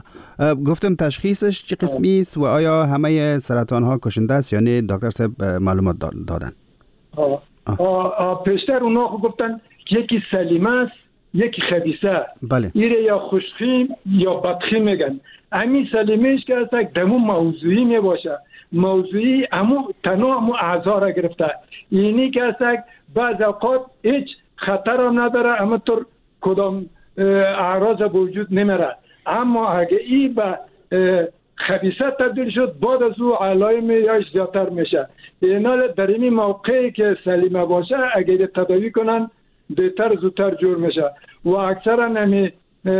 گفتم تشخیصش چه قسمی است و آیا همه سرطان ها کشنده است یا نه؟ دکتر صاحب معلومات دادن. آه. آه. آه. پیشتر اونا گفتن یکی سلیمه است یکی خبیثه. بله. ایره یا خوشخیم یا بدخیم میگن. همین سلیمهش که است دمو موضوعی می باشه. موضوعی همو تنها همو اعضا را گرفته. اینی که است بعض اوقات هیچ خطر هم نداره اما طور کدام اعراض وجود نمیره. اما اگه ای به خبیثه تبدیل شد بعد از او علائم یاش زیادتر میشه. اینا در این موقعی که سلیمه باشه اگه تداوی کنن بهتر زودتر جور میشه. و اکثرا نمی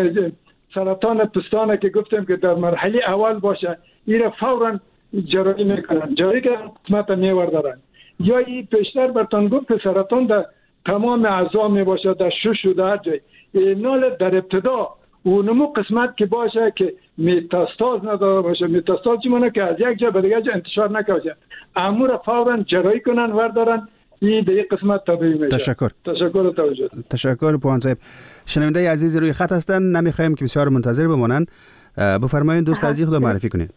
سرطان پستانه که گفتم که در مرحله اول باشه ایره فورا جراحی میکنن، جراحی که قسمت میوردارن. یا ای پیشتر برتان گفت که سرطان در تمام اعضا می باشه، در شش و در جای. اینا در ابتدا اونمو قسمت که باشه که متاستاز نداره باشه. متاستاز چی مونه که از یک جا به دیگه جا انتشار نکنه. امور فورا جراحی کنن وردارن این دیگه قسمت طبیعی میشه. تشکر. تشکر توجه. تشکر پوان صاحب. شنونده عزیز روی خط هستن، نمیخوایم که بسیار منتظر بمونن. بفرمایید دوست عزیز خود معرفی کنید.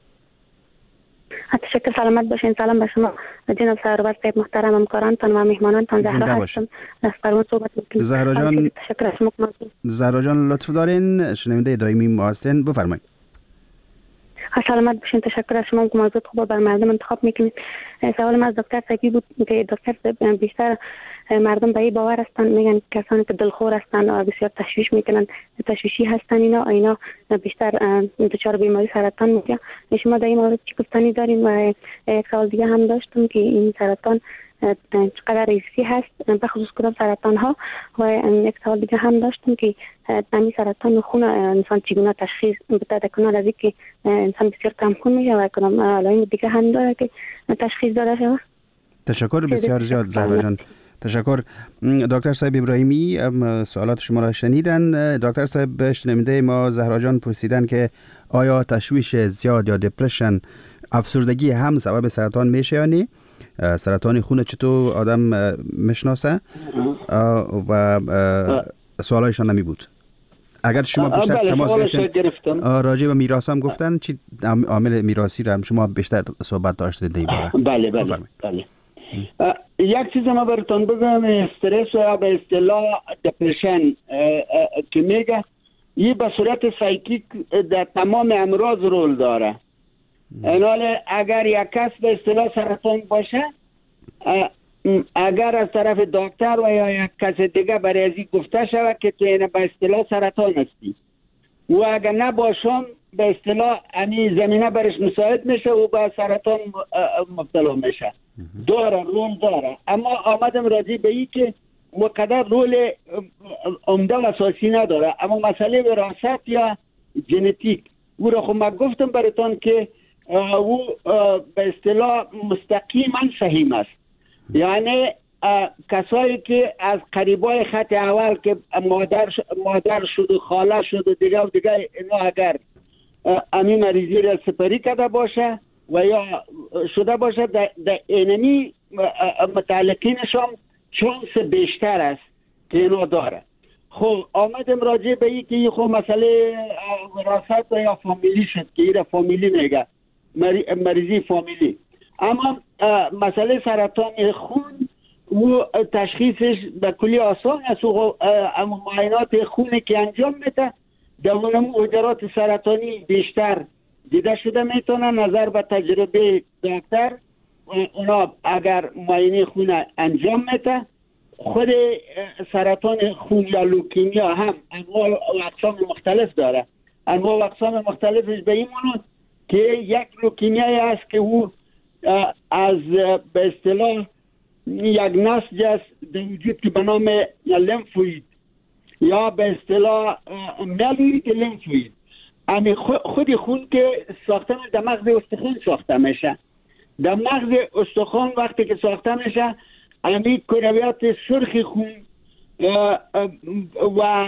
تشکر، سلامت باشین. سلام به شما جناب سرور صاحب، محترم همکارانتان و مهمانانتان. زهرا هستم از قرون صحبت می‌کنم. زهرا جان، تشکر از شما. زهرا جان لطف دارین، شنونده دائمی ما هستین، بفرمایید. سلامت باشین. تشکر از شما که موضوع خوب بر مردم انتخاب میکنید. سوال من از دکتر صاحبی بود که دکتر صاحب بیشتر مردم به این باور هستن، میگن کسانی که دلخور هستن و بسیار تشویش میکنن، تشویشی هستن، اینا اینا بیشتر دچار بیماری سرطان میشن. شما در این مورد چی گفتنی دارین؟ و یک سوال دیگه هم داشتم که این سرطان چقدر ریسکی هست، به خصوص کدام سرطان ها. و یک سوال دیگه هم داشتم که همین سرطان خون انسان چگونه تشخیص بده کنار از اینکه انسان بسیار کم خون میشه و کدام علائم دیگه هم داره که تشخیص داده شود. تشکر بسیار زیاد زهرا جان. تشکر. دکتر صاحب ابراهیمی سوالات شما را شنیدن. دکتر صاحب شنونده ما زهرا جان پرسیدن که آیا تشویش زیاد یا دپرشن، افسردگی هم سبب سرطان میشه یا نه؟ سرطان خون چطور آدم میشناسه؟ و سوالایشان نمی بود. اگر شما بیشتر تماس گرفتن راجع به میراث هم گفتن، چی عامل میراثی را شما بیشتر صحبت داشتید این باره؟ بله بله بله. یک چیز ما براتون بگم، استرس یا به اصطلاح دپرشن که میگه این به صورت سایکیک در تمام امراض رول داره. اینال اگر یک کس به اصطلاح سرطان باشه، اگر از طرف دکتر و یا یک کس دیگه برای ازی گفته شود که تو این به اصطلاح سرطان هستی و اگر نباشم به اصطلاح امی زمینه برش مساعد میشه و به سرطان مبتلا میشه. داره رول داره. اما آمدم راضی به این که مقدر رول عمده و اساسی نداره، اما مسئله وراثت یا ژنتیک او را خب من گفتم براتون که او به اصطلاح مستقیما سهیم است. یعنی کسایی که از قریبای خط اول که مادر مادر شد و خاله شد و دیگه و دیگه اینا اگر امی مریضی را سپری کرده باشه و یا شده باشه در اینمی متعلقینشان چانس بیشتر است که اینا داره. خب آمدم راجع به این که خب مسئله وراثت یا فامیلی شد که ایره فامیلی میگه، مریضی فامیلی. اما مسئله سرطان خون و تشخیصش به کلی آسان است. و معاینات خونی که انجام میده در اونم حجرات سرطانی بیشتر دیده شده میتونه. نظر به تجربه دکتر اونا اگر معاینه خون انجام میده خود سرطان خون یا لوکیمیا هم انواع و اقسام مختلف داره. انواع و اقسام مختلفش به این معنی که یک لوکیمیایی است که او از به اصطلاح یک نسج است در وجود که به نام لمفوید یا به اصطلاح میلوید لمفوید، امی خود خون که ساخته میشه در مغز استخوان ساخته میشه. در مغز استخوان وقتی که ساخته میشه امی کرویات سرخ خون و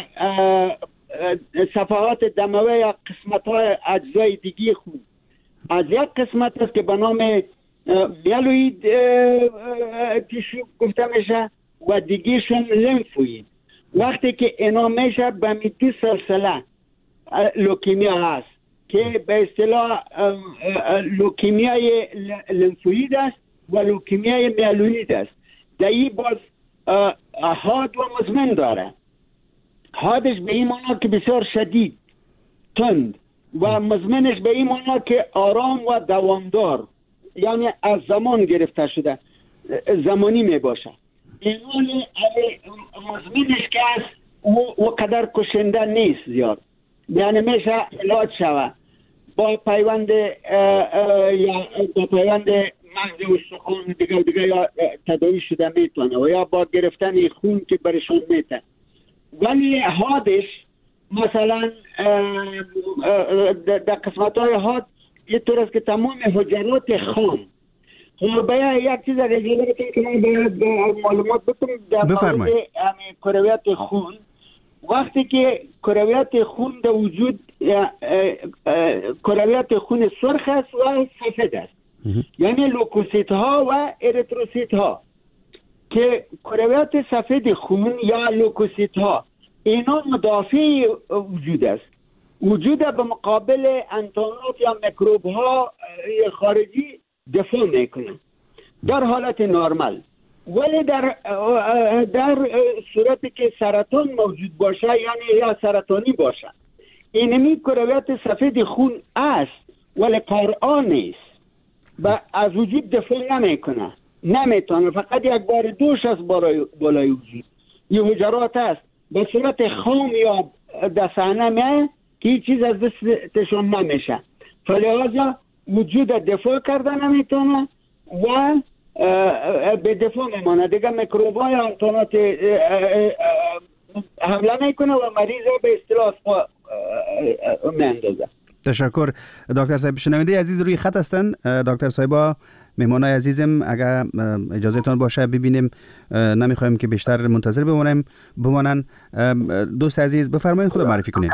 صفحات دموی یا قسمت های اجزای دیگی خون از یک قسمت است که به نام میلوید تیشو گفته میشه و دیگیشون لمفوید. وقتی که اینا میشه به میتی سلسله لوکیمیا هست که به اصطلاح لوکیمیای لمفوید است و لوکیمیای میلوید است. در این باز حاد و مزمن داره. حادش به این معنی که بسیار شدید تند و مزمنش به این معنی که آرام و دوامدار، یعنی از زمان گرفته شده، زمانی می باشه. این مزمنش که است و قدر کشنده نیست زیاد، یعنی میشه علاج شوه با پیوند یا با پیوند مغز استخوان دیگر دیگر یا تداوی شده میتونه و یا با گرفتن خون که برشان میتونه. ولی حادش مثلا در قسمت های حاد یه طور است که تمام حجرات خام باید یک چیز رجیله که من باید معلومات بکنم در مورد کرویات خون. وقتی که کرویات خون در وجود کرویات خون سرخ است و سفید است، یعنی لوکوسیت ها و اریتروسیت ها که کرویات سفید خون یا لوکوسیت ها اینا مدافع وجود است، وجود به مقابل انتانات یا میکروب ها خارجی دفاع میکنن در حالت نرمال. ولی در در صورتی که سرطان موجود باشه یعنی یا سرطانی باشه اینمی کرویات سفید خون است ولی قرآ نیست و از وجود دفاع نمیکنه، نمیتونه، فقط یک بار دوش از بالای وجود یه حجرات است به صورت خام یا دستانه میه که هیچ چیز از دستشون نمیشه، فلذا وجود دفاع کرده نمیتونه و به دفاع میمانه دیگه، میکروب‌ها یا انتانات حمله میکنه و مریض رو به اصطلاح میاندازه. تشکر دکتر صاحب. شنونده عزیز روی خط هستن. دکتر صاحبا مهمانای عزیزم اگر اجازه تان باشه ببینیم، نمیخوایم که بیشتر منتظر بمونیم بمانن. دوست عزیز بفرمایید خود معرفی کنید.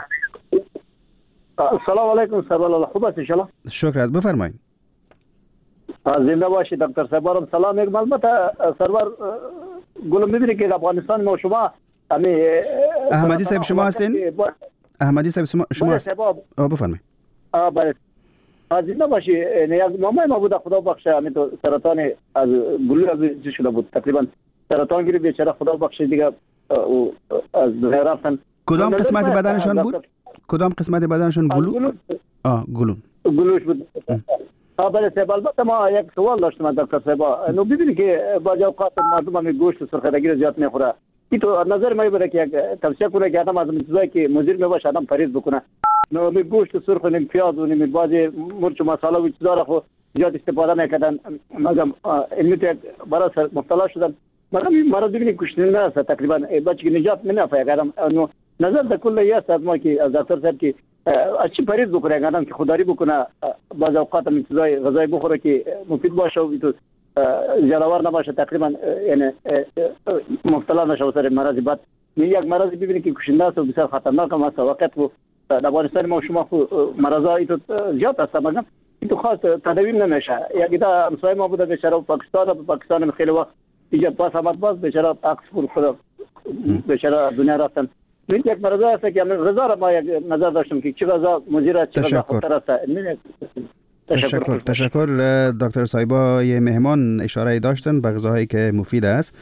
سلام علیکم سرور، خوب است ان شاء الله؟ شکر است، بفرمایید. زنده باشید دکتر صاحب. سلام. یک البته سرور گلم میبینی که افغانستان ما شما امی احمدی صاحب شما هستین؟ احمدی صاحب شما هستین؟ بفرمایید. آ بله. زنده باشی. نیاز مامان ما بود خدا بخشه، همین تو سرطان از گلو از چی شده بود تقریبا سرطان گیری بیچاره خدا بخشه دیگه او از دنیا رفتن. کدام قسمت بدنشان بود؟ کدام قسمت بدنشان گلو؟ آه گلو. گلوش بود. آ بله صاحب. البته ما یک سوال داشتم دکتر صاحب. نو ببینید که بعضی اوقات مردم هم گوشت سرخدگی زیاد میخوره. این تو نظر ما بره که یک توصیه کنه که آدم از چیزایی که مضر میباشه آدم پرهیز بکنه. نو می گوشت سرخ و نیم پیاز و نیم بعضی مرچ و مصالحه و چیزا خو زیاد استفاده میکردن، مگم علمی تو برای مبتلا شدن. مگم این مرض ببینید کشنده است تقریبا بچه که نجات منافع کردم. نو نظر در کل است از ما که از دکتر صاحب که از چی پرهیز بکنه آدم که خودداری بکنه، بعض اوقات هم چیزای غذایی بخوره که مفید باشه و تو جانور نباشه تقریبا یعنی مبتلا نشه و سر مرض بعد یک مرض ببینید که کشنده است و بسیار خطرناک هم است. وقت و در افغانستان ما شما مرضا ایتو زیاد است مگم ایتو خاص تداوی نمیشه. یک تا همسایه ما بوده بیچاره پاکستان و پاکستان خیلی وقت اینجا پاس آمد باز بیچاره عکس خود بیچاره دنیا رفتن. این یک مرض است که غذا را ما یک نظر داشتم که چه غذا مضر است چه غذا خطر است. تشکر. تشکر دکتر صاحبا. یه مهمان اشاره داشتن به غذاهایی که مفید است.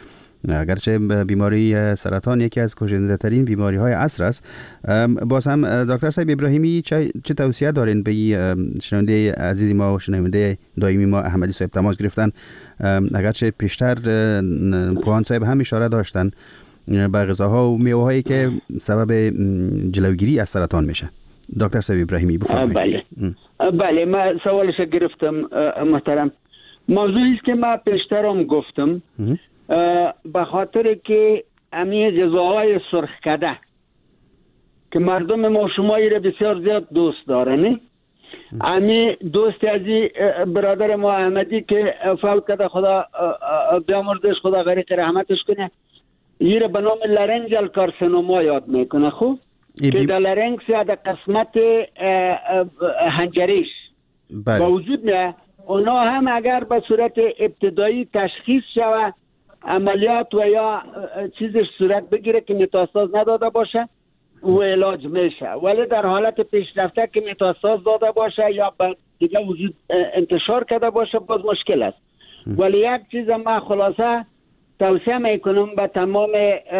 اگرچه بیماری سرطان یکی از کشنده ترین بیماری های عصر است، باز هم دکتر صاحب ابراهیمی چه, چه توصیه دارین به شنونده عزیزی ما و شنونده دائمی ما احمدی صاحب تماس گرفتن؟ اگرچه پیشتر پوهان صاحب هم اشاره داشتن به غذاها و میوه هایی که سبب جلوگیری از سرطان میشه. دکتر صاحب ابراهیمی بفرمایید. بله بله من سوالش گرفتم محترم. موضوعی است که من پیشترم گفتم، به خاطر که امی غذاهای سرخ کده که مردم ما شمایی را بسیار زیاد دوست دارن، امی دوست عزیز برادر ما احمدی که فوت کرده، خدا بیامرزش، خدا غریق رحمتش کنه، یه را به نام لارنجال کارسینوما یاد میکنه. خوب که در لارنکس یا در قسمت حنجریش با وجود نه، اونا هم اگر به صورت ابتدایی تشخیص شود، عملیات و یا چیزش صورت بگیره که متاستاز نداده باشه و علاج میشه، ولی در حالت پیشرفته که متاستاز داده باشه یا دیگه وجود انتشار کرده باشه باز مشکل است. ولی یک چیز ما خلاصه توصیه میکنم به تمام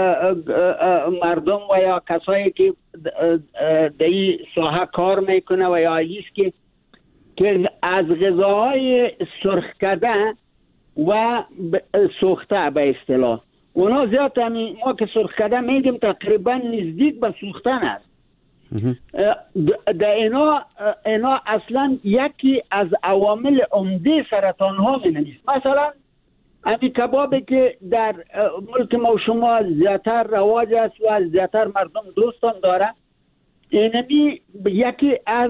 مردم و یا کسایی که در این ساحه کار میکنه و یا ایست که که از غذاهای سرخ کرده و سوخته به اصطلاح، اونا زیاد همی ما که سرخ کرده میگیم تقریبا نزدیک به سوختن است. در اینا اینا اصلا یکی از عوامل عمده سرطان ها می نیست. مثلا امی کبابی که در ملک ما شما زیادتر رواج است و زیادتر مردم دوستان داره، اینمی یکی از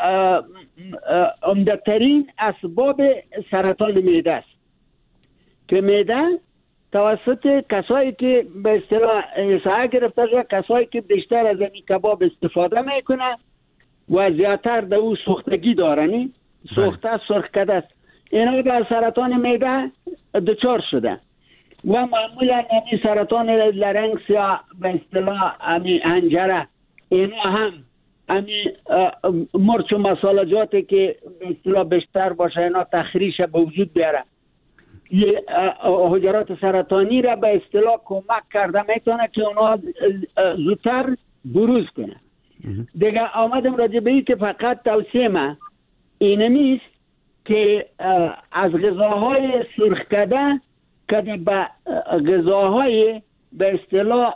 عمده‌ترین اسباب سرطان معده است که معده توسط کسایی که به اصطلاح سایه گرفته شده، کسایی که بیشتر از این کباب استفاده میکنه و زیادتر در او سوختگی دارنی، سوخته سرخ کرده است، اینا در سرطان معده دچار شده و معمولا این سرطان لارنکس یا به اصطلاح امی حنجره، اینا هم امی مرچ و مسالجاتی که به اصطلاح بیشتر باشه اینا تخریش به وجود بیاره، حجرات سرطانی را به اصطلاح کمک کرده میتونه که اونا زودتر بروز کنه. دیگه آمدم راجع به این که فقط توصیه ما اینمیست که از غذاهای سرخ کرده که به غذاهای به اصطلاح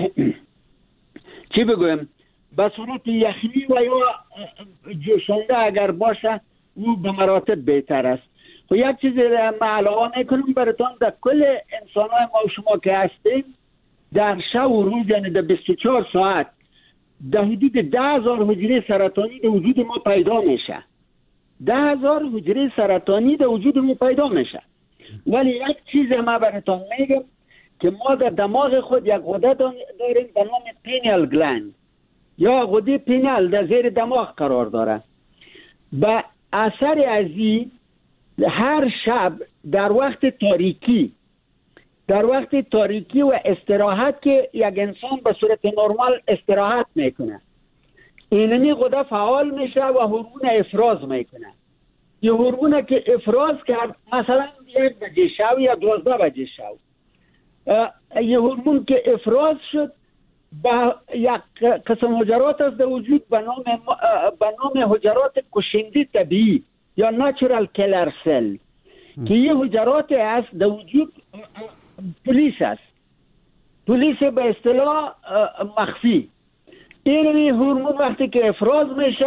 چی بگویم به صورت یخنی و یا جوشنده اگر باشه او به مراتب بهتر است. و یک چیز ما علاوه میکنم براتون، در کل انسان های ما و شما که هستیم در شب و روز، یعنی در بیست و چهار ساعت در حدود ده هزار حجره سرطانی در وجود ما پیدا میشه. ده هزار حجره سرطانی در وجود ما پیدا میشه. ولی یک چیز ما براتون میگم که ما در دماغ خود یک غده داریم به نام پینیال گلند یا غده پینیال در زیر دماغ قرار داره. به اثر از این هر شب در وقت تاریکی در وقت تاریکی و استراحت که یک انسان به صورت نرمال استراحت میکنه، اینمی غده فعال میشه و هورمون افراز میکنه. یه هورمون که افراز کرد مثلا یک بجه شب یا دوازده بجه شب، یه هورمون که افراز شد با یک قسم حجرات است در وجود به نام به نام حجرات کشنده طبیعی یا نچرال کلر سل که یه حجرات است در وجود پلیس است، پلیس به اصطلاح مخفی. اینمی هورمون وقتی که افراز میشه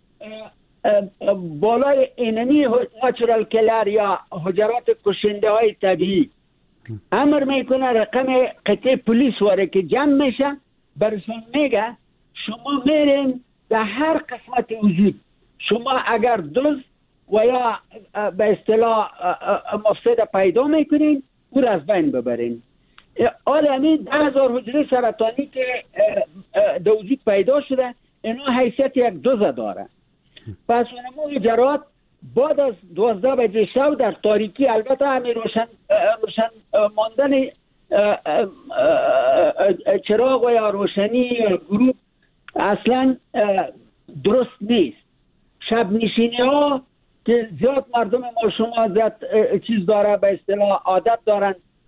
بالای اینمی نچرال کلر یا حجرات کشنده های طبیعی امر میکنه رقم قطعه پلیس واره که جمع میشه، برشان میگه شما میرین در هر قسمت وجود، شما اگر دزد و یا به اصطلاح مفسد پیدا میکنین او را از بین ببرین. حال همین ده هزار حجره سرطانی که در وجود پیدا شده اینا حیثیت یک دزد داره. پس اونمو حجرات بعد از دوازده بجه شب در تاریکی، البته همین روشن روشن ماندن چراغ و یا روشنی یا گروه اصلا درست نیست. شب نشینی ها که زیاد مردم ما شما زیاد چیز داره به اصطلاح عادت دارن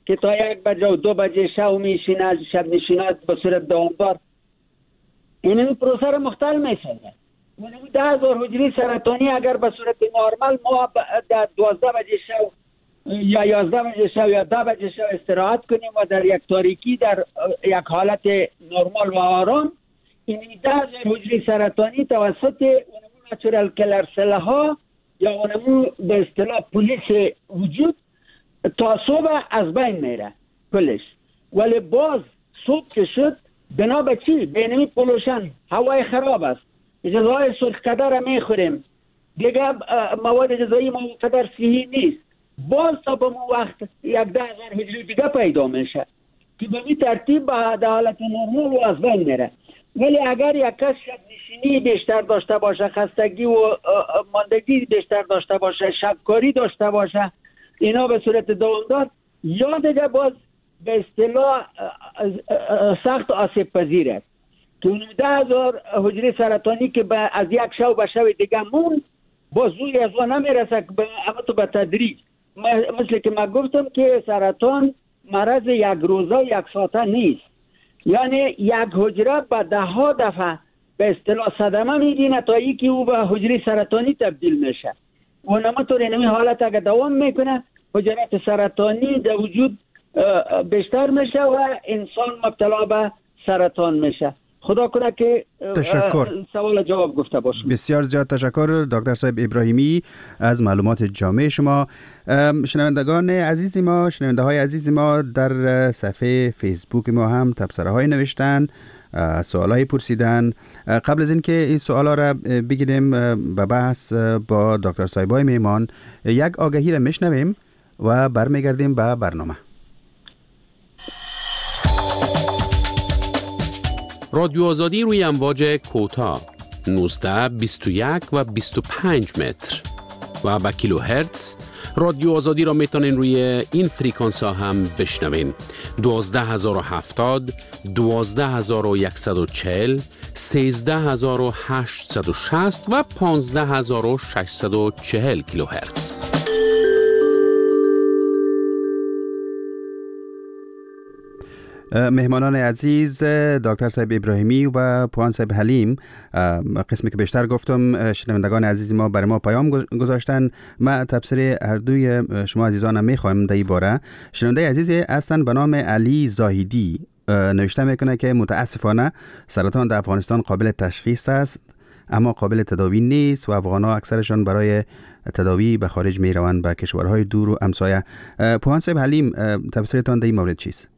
که تا یک بجه و دو بجه شب میشینه از شب نشینات به صورت دوامدار، این پروسه را مختل میسازه. ده هزار حجره سرطانی اگر به صورت نرمال ما در دوازده بجه شب یا یازده بجه شب یا ده بجه شب استراحت کنیم و در یک تاریکی در یک حالت نرمال و آرام، این ده هزار حجره سرطانی توسط اونمو نچورل کلر سل ها یا اونمو به اصطلاح پلیس وجود تا صبح از بین میره کلش. ولی باز صبح که شد بنا به چی؟ بینمی پولوشن، هوای خراب است، غذای سرخ‌قدر میخوریم، دیگه مواد غذایی ما قدر صحی نیست، باز تا به مو وقت یک ده هزار حجره دیگه پیدا میشه که به این ترتیب به حالت نرمال و از بین میره. ولی اگر یک کس شب نشینی بیشتر داشته باشه، خستگی و ماندگی بیشتر داشته باشه، شبکاری داشته باشه، اینا به صورت دوامدار، یا دیگه باز به اصطلاح سخت آسیب پذیر است که اون ده هزار حجره سرطانی که از یک شب به شب دیگه مون باز زوی از اون نمیرسه، اما تو به تدریج، مثل که من گفتم که سرطان مرض یک روزه یک ساعته نیست، یعنی یک حجره به ده ها دفعه به اصطلاح صدمه میگینه تا ای که او به حجره سرطانی تبدیل میشه و نمطور اینمی حالت اگر دوام میکنه حجرات سرطانی در وجود بیشتر میشه و انسان مبتلا به سرطان میشه. خدا کنه که تشکر. سوال جواب گفته باشم. بسیار زیاد تشکر دکتر صاحب ابراهیمی از معلومات جامع شما. شنوندگان عزیز ما، شنونده های عزیز ما، در صفحه فیسبوک ما هم تبصره های نوشتن، سوال های پرسیدن. قبل از اینکه این سوال ها را بگیریم به بحث با دکتر صاحبای میمان، یک آگهی را میشنویم و برمیگردیم به برنامه. رادیو آزادی روی امواج کوتاه نوزده، بیست و یک و بیست و پنج متر و با کیلو هرتز. رادیو آزادی را میتونین روی این فریکانس ها هم بشنوین: دوازده هزار و هفتاد، دوازده هزار و صد و چهل، سیزده هزار و هشتصد و شصت و پانزده هزار و ششصد و چهل کیلو هرتز. مهمانان عزیز، دکتر صاحب ابراهیمی و پوان صاحب حلیم، قسمی که بیشتر گفتم شنوندگان عزیز ما برای ما پیام گذاشتن. ما تبصره هر دوی شما عزیزان میخوایم در این باره. شنونده عزیز هستن به نام علی زاهدی، نوشته میکنه که متاسفانه سرطان در افغانستان قابل تشخیص است اما قابل تداوی نیست و افغان‌ها اکثرشان برای تداوی به خارج میروند، به کشورهای دور و همسایه. پوان صاحب حلیم، تبصره‌تان در این مورد چیست؟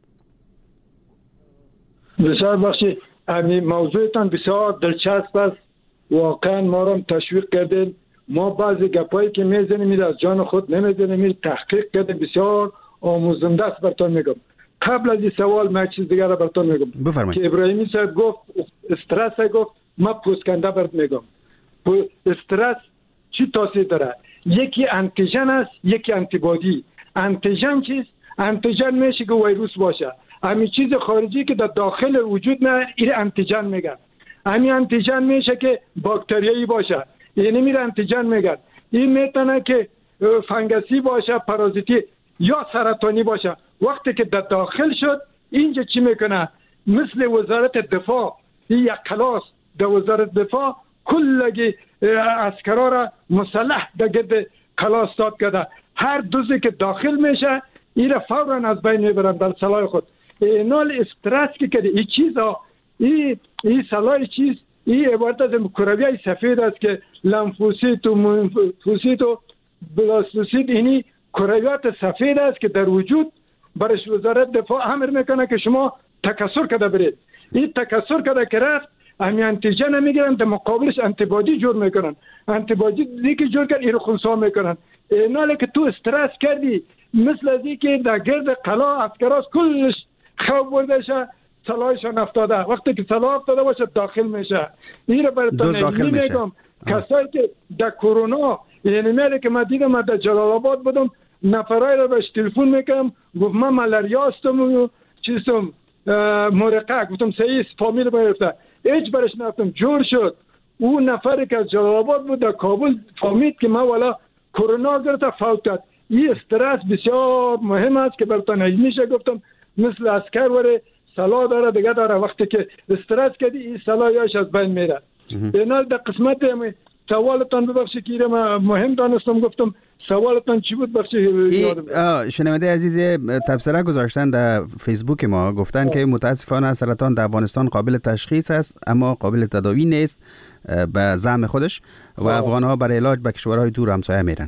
بسیار بخشی، همین موضوعتان بسیار دلچسب است. واقعا ما را تشویق کردین. ما بعضی گپایی که میزنیم میره از جان خود نمیزنیم، میره تحقیق کردیم. بسیار آموزنده است براتون میگم. قبل از این سوال من چیز دیگر را براتون میگم. بفرمایید. که ابراهیمی صاحب گفت استرس گفت، ما پوسکنده برات میگم. استرس چی تاثیر داره؟ یکی انتیژن است، یکی آنتیبادی. انتیژن چیست؟ انتیژن میشه که ویروس باشه. همین چیز خارجی که در داخل وجود نه، این انتیژن میگن. همین انتیژن میشه که باکتریایی باشه، یعنی میره انتیژن میگن. این میتونه که فنگسی باشه، پارازیتی یا سرطانی باشه. وقتی که در داخل شد، اینجا چی میکنه؟ مثل وزارت دفاع، این یک کلاس در وزارت دفاع کلگی عسکرا را مسلح در گرد کلاس داد کرده. هر دوزی که داخل میشه این را فوراً از بین میبرن در سلاح خود. اینال استرس که کردی این چیزا، این این سلاح چیز، این عبارت از کرویای سفید است که لمفوسیت و منفوسیت و بلاستوسیت، اینی کرویات سفید است که در وجود برش وزارت دفاع امر میکنه که شما تکثر کرده برید. این تکثر کرده که رفت، همین انتیژن میگیرن، در مقابلش انتیبادی جور میکنن. انتیبادی دیگه جور کردن، این رو خونسا میکنن. اینال که تو استرس کردی، مثل از این که در گرد قلا عسکراس کلش خواب بردشه، سلاحشان افتاده. وقتی که سلاح افتاده باشه داخل میشه. این رو براتون میگم. کسایی که در کرونا، یعنی میره که من دیدم، من در جلال آباد بودم، نفرای رو بهش تلفن میکنم، گفت من ملاریا هستم و چیزم مرقه، گفتم سعیس فامیل برفته، هیچ برش نفتم. جور شد. اون نفری که از جلال آباد بود در کابل فهمید که من والا کرونا گرفته، فوت کرد. این استرس بسیار مهم است که برتان میشه گفتم مثل اسکر وره سلاح داره دیگه داره، وقتی که استرس کردی این سلاحش از بین میره. بنال در قسمت سوالتان ببخشید که من مهم دانستم گفتم سوالتان چی بود بخشید؟ شنونده عزیز تبصره گذاشتن در فیسبوک ما گفتن آه. که متاسفانه سرطان در افغانستان قابل تشخیص است اما قابل تداوی نیست به زعم خودش و افغان‌ها برای علاج به کشورهای دور همسایه میرن.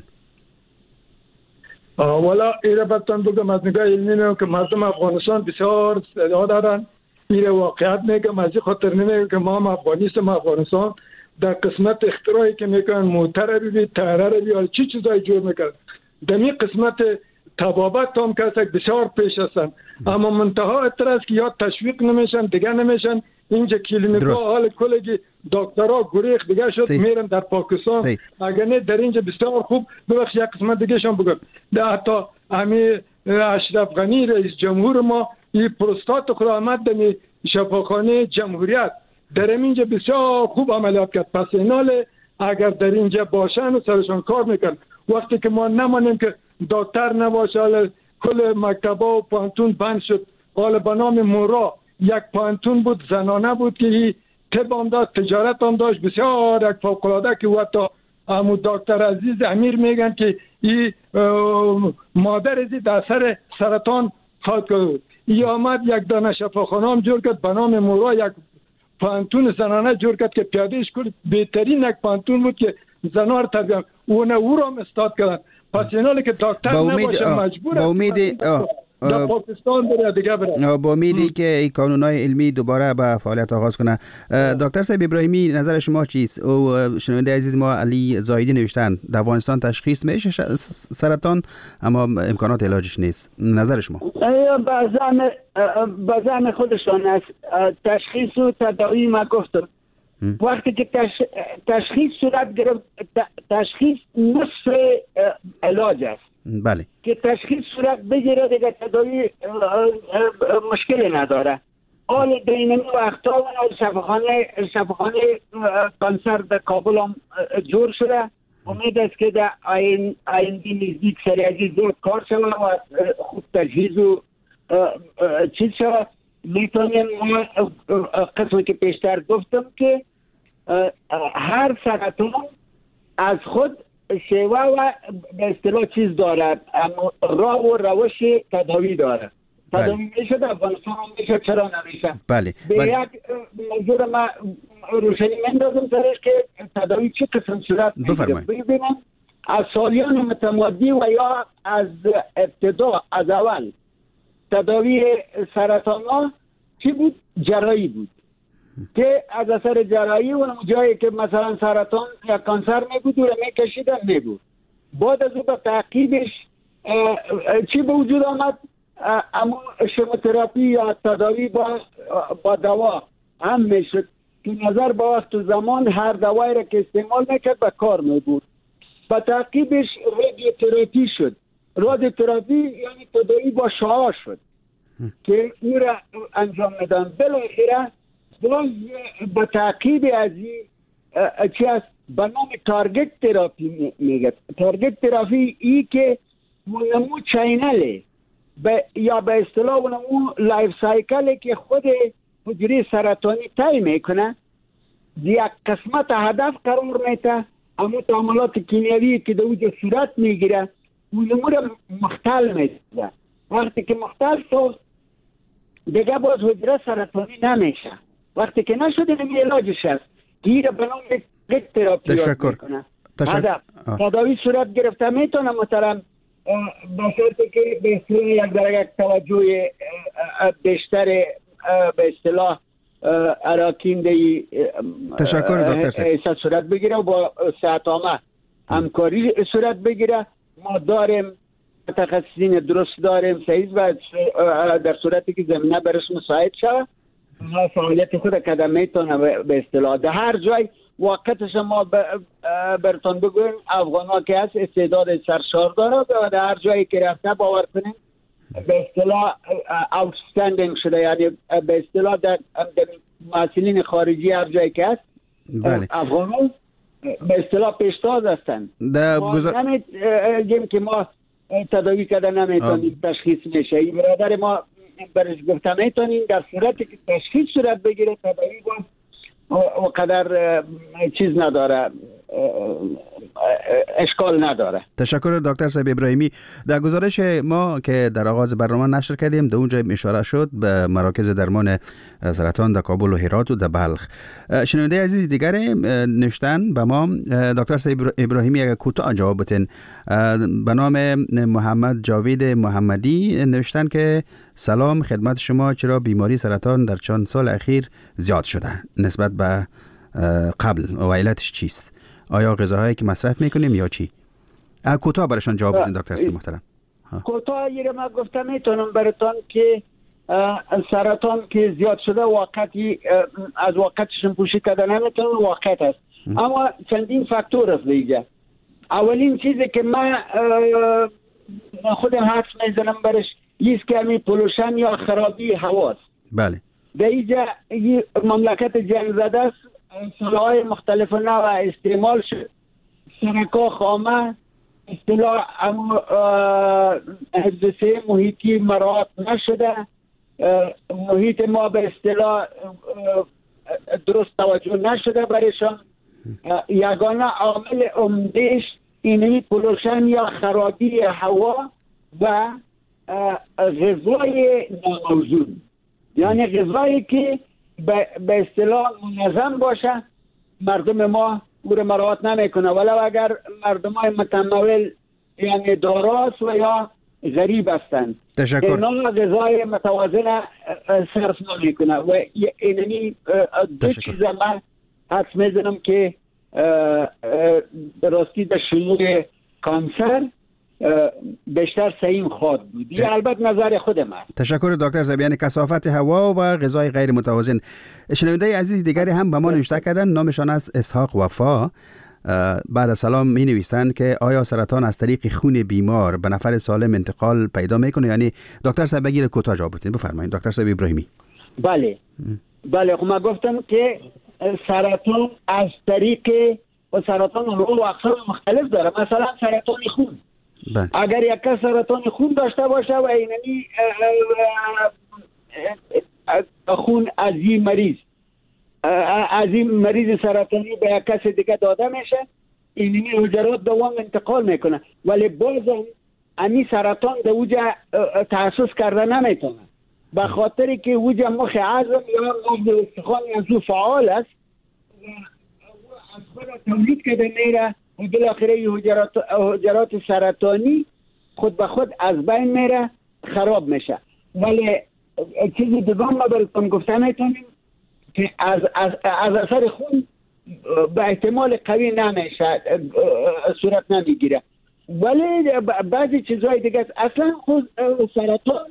والا ایره برتان بگم از نگاه علمی میگم که مردم افغانستان بسیار استعداد دارن. ایره واقعیت میگم از این خاطر نمیگم که ما هم افغانیستم. افغانستان در قسمت اختراعی که میکنن موتر بی تهره بی یا چی چیزایی جور میکنن در این قسمت طبابت هم که بسیار پیش هستن، اما منتها اعتراض که یا تشویق نمیشن دیگه نمیشن. اینجا کلینیکا حال کلگی دکترها گریخ دیگه شد سیف. میرن در پاکستان سیف. اگر نه در اینجا بسیار خوب. ببخش یک قسمت دیگه شم بگم در حتی همی اشرف غنی رئیس جمهور ما این پروستات خود آمد در شفاخانه جمهوریت در اینجا بسیار خوب عملیات کرد. پس ایناله اگر در اینجا باشن و سرشان کار میکن. وقتی که ما نمانیم که دکتر نباشه کل مکتبا و پانتون بند شد. حالا به نام مورا یک پانتون بود زنانه بود که طب هم داشت تجارت هم داشت بسیار یک فوق‌العاده که وقتا امو دکتر عزیز امیر میگن که این مادر ازی در سر سرطان فوت کرد. ای آمد یک دانه شفاخانه هم جور کرد به نام مورا یک پانتون زنانه جور کرد که پیادهش کرد. بهترین یک پانتون بود که زنها رو تربیت اون او را هم استاد کردن. پس ایناله که دکتر نباشه مجبور با امید در پاکستان بره دیگه بره. با امیدی که این قانون‌های علمی دوباره به فعالیت آغاز کنه. دکتر صاحب ابراهیمی نظر شما چیست؟ او شنونده عزیز ما علی زاهدی نوشتن در افغانستان تشخیص میشه سرطان اما امکانات علاجش نیست. نظر شما؟ بعضا بعضا خودشان است تشخیص و تداوی ما گفتم. وقتی که تشخیص صورت گرفت تشخیص نصف علاج است. بله. که تشخیص صورت بگیره دیگه تداوی مشکلی نداره. حال بین وقتا و شفاخانه شفاخانه کانسر در کابل هم جور شده. امید است که در آینده نزدیک سریعی زود کار شده و خوب تجهیز و چیز شده. میتونیم ما قسمی که پیشتر گفتم که هر سرطان از خود شیوه و به اصطلاح چیز دارد، راه و روش تداوی دارد. تداوی میشه در افغانستان میشه، چرا نمیشه؟ بله. به یک موضوع ما روشنی مندازم سرش که تداوی چه قسم صورت میگیره. ببینم از سالیان متمادی و یا از ابتدا از اول تداوی سرطان ها چی بود؟ جراحی بود که از اثر جراحی اون جایی که مثلا سرطان یا کانسر میبود و میکشیدن میبود. بعد از اون به تعقیبش چی به وجود آمد؟ اما شیموتراپی یا تداوی با با دوا هم میشد که نظر با وقت و زمان هر دوایی را که استعمال میکرد به کار میبود. به تعقیبش رادیوتراپی شد. رادیوتراپی یعنی تداوی با شعاع شد که او را انجام میدن. بالاخره باز به تعقیب از این چی است به نام تارگت تراپی میگه. تارگت تراپی ای که اونمو چینله یا به اصطلاح اونمو لایف سایکله که خود حجره سرطانی طی میکنه، یک قسمت هدف قرار میده، اما تعاملات کیمیاوی که در اوجه صورت میگیره اونمو را مختل میده. وقتی که مختل شد دیگه باز حجره سرطانی نمیشه. وقتی که نشده نمی علاجش هست گیره به نام قد تراپی میکنه. تشکر. تداوی صورت گرفته میتونه محترم به شرطی که به اصطلاح یک درجه توجه بیشتر به اصطلاح اراکین دی تشکر دکتر صاحب صورت بگیره و با صحت‌عامه همکاری صورت بگیره. ما داریم متخصصین درست داریم صحیح و در صورتی که زمینه برش مساعد شود ما فعالیت خود کدام میتونه به اصطلاح در هر جای وقتش ما برتون بگویم افغان ها که هست استعداد سرشار داره و در هر جایی که رفته باور کنیم به اصطلاح outstanding شده، یعنی به اصطلاح در محصلین خارجی هر جایی که هست افغان ها به اصطلاح پیشتاز هستن. ما نمیگیم که ما تداوی کرده نمیتونیم تشخیص میشه. این برادر ما برش گفته میتونیم در صورتی که تشخیص صورت بگیره تداوی باز و قدر چیز نداره، اشکال نداره. تشکر دکتر صاحب ابراهیمی. در گزارش ما که در آغاز برنامه نشر کردیم در اونجا اشاره شد به مراکز درمان سرطان در کابل و هرات و در بلخ. شنونده عزیز دیگر نوشتن به ما، دکتر صاحب ابراهیمی اگر کوتاه جواب بدین. به نام محمد جاوید محمدی نوشتن که سلام خدمت شما، چرا بیماری سرطان در چند سال اخیر زیاد شده نسبت به قبل و علتش چیست؟ آیا غذاهایی که مصرف میکنیم یا چی؟ کوتاه برشان جواب بدین دکتر صاحب محترم. کوتاه یه ما گفتم میتونم براتون که سرطان که زیاد شده واقعی از واقعیتشون پوشی کردن نمیتونم، واقعیت است. اما چندین فاکتور است دیگه. اولین چیزی که من خودم حدس میزنم برش ایست که همین پولوشن یا خرابی هواست. بله. در اینجا مملکت جنگ زده است، سلاح‌های مختلف نوع استعمال شد، سرکا خامه اصطلاح حفظ محیطی مراعات نشده، محیط ما به اصطلاح درست توجه نشده برایشان. یگانه عامل عمده‌اش اینی پولوشن یا خرابی هوا و غذای ناموزون، یعنی غذایی که به اصطلاح منظم باشه مردم ما او را مراعات نمیکنه، ولو اگر مردم های متمول یعنی داراست و یا غریب هستند. تشکر. اینا غذای متوازن صرف نمیکنه و اینمی دو چیز من حدس میزنم که درستی در شمول کانسر بیشتر سعیم خواهد بود. این البته نظر خودم است. تشکر دکتر صاحب. یعنی کثافت هوا و غذای غیر متوازن. شنونده عزیز دیگری هم به ما نوشته کردن، نامشان است اسحاق وفا. بعد از سلام می نویسند که آیا سرطان از طریق خون بیمار به نفر سالم انتقال پیدا میکنه؟ یعنی دکتر صاحب بگیر کوتاه جواب بدین. بفرمایید دکتر صاحب ابراهیمی. بله بله خب من گفتم که سرطان از طریق و سرطان رو اقسام مختلف داره. مثلا سرطان خون، بله. اگر یک کس سرطان خون داشته باشه و اینمی خون از این مریض از این مریض سرطانی به یک کس دیگه داده میشه، اینمی حجرات دوام انتقال میکنه، ولی بازم امی سرطان در اوجه تحسس کرده نمیتونه، به خاطر که اوجه مخ عظم یا مغز استخوان از او فعال است و از خود تولید کرده میره و بالاخره حجرات حجرات سرطانی خود به خود از بین میره، خراب میشه. ولی چیزی دیگه ما براتون گفته میتونیم که از از از اثر خون به احتمال قوی نمیشه، صورت نمیگیره، ولی بعضی چیزهای دیگه است. اصلا خود سرطان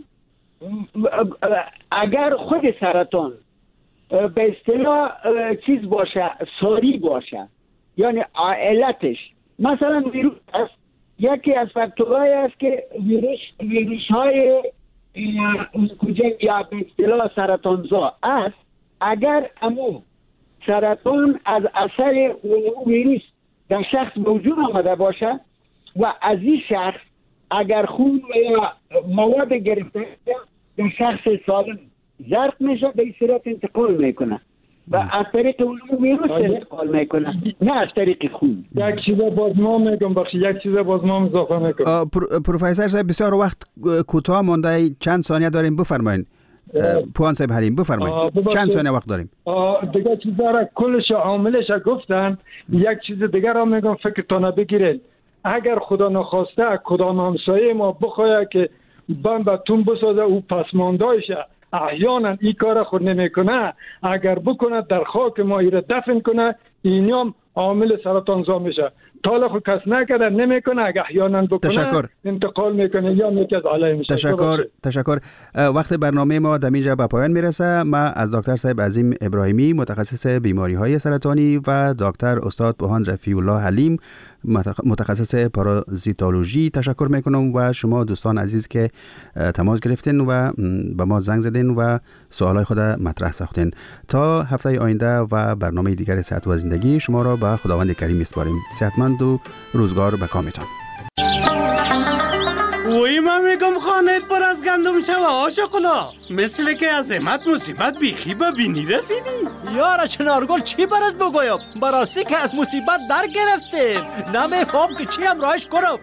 اگر خود سرطان به اصطلاح چیز باشه، ساری باشه، یعنی علتش مثلا ویروس است، یکی از فاکتورهای است که ویروس ویروس های کجنگ یا به اصطلاح سرطانزا است. اگر امو سرطان از اثر ویروس در شخص موجود آمده باشه و از این شخص اگر خون و یا مواد گرفته در شخص سالم زرد میشه، به این صورت انتقال میکنه و از طریق اون ویروس انتقال میکنه، نه از طریق خون. یک چیز باز ما میگم بخشی یک چیز باز ما اضافه میکنم. پروفسور صاحب بسیار وقت کوتاه مانده، چند ثانیه داریم، بفرمایید. پوان صاحب حریم بفرمایید، چند ثانیه وقت داریم. دیگه چیزا را کلش عاملش گفتن. یک چیز دیگه را میگم فکرتون بگیرید. اگر خدا نخواسته کدام همسایه ما بخواه که بند بتون بسازه او پسماندایشه، احیانا این کار خود نمیکنه، اگر بکنه در خاک ما ایره دفن کنه، این هم عامل سرطانزا میشه. تا خود کس نکرده نمیکنه، اگر احیانا بکنه تشکر. انتقال میکنه یا میکرد علیه میشه. تشکر تشکر. وقت برنامه ما در اینجا به پایان میرسه. ما از دکتر صاحب عظیم ابراهیمی متخصص بیماری های سرطانی و دکتر استاد پوهان رفیع الله حلیم متخصص پارازیتولوژی تشکر میکنم و شما دوستان عزیز که تماس گرفتین و به ما زنگ زدین و سوالای خود مطرح ساختین. تا هفته آینده و برنامه دیگر صحت و زندگی شما را به خداوند کریم میسپاریم. صحتمند و روزگار به کامتان. خانت پر از گندم شوه آشقلا، مثل که از امت مصیبت بیخی به بینی رسیدی. یارا چنارگل چی برات بگویم؟ براستی که از مصیبت در گرفتیم، نمیفهم که چی هم راهش کنم.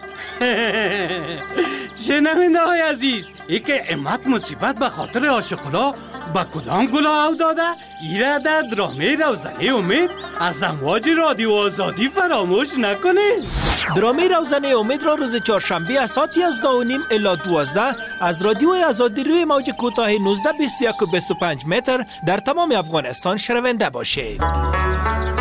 شنونده های عزیز، ای که امت مصیبت به خاطر آشقلا با کدام گلا او داده؟ ایره در درامه روزنه امید از امواج رادیو آزادی فراموش نکنه. درامه روزنه امید را روز چهارشنبه از ساعت یازده و نیم الی دوازده از رادیو آزادی روی موج کوتاه نوزده بیست و یک و بیست و پنج متر در تمام افغانستان شنونده باشید.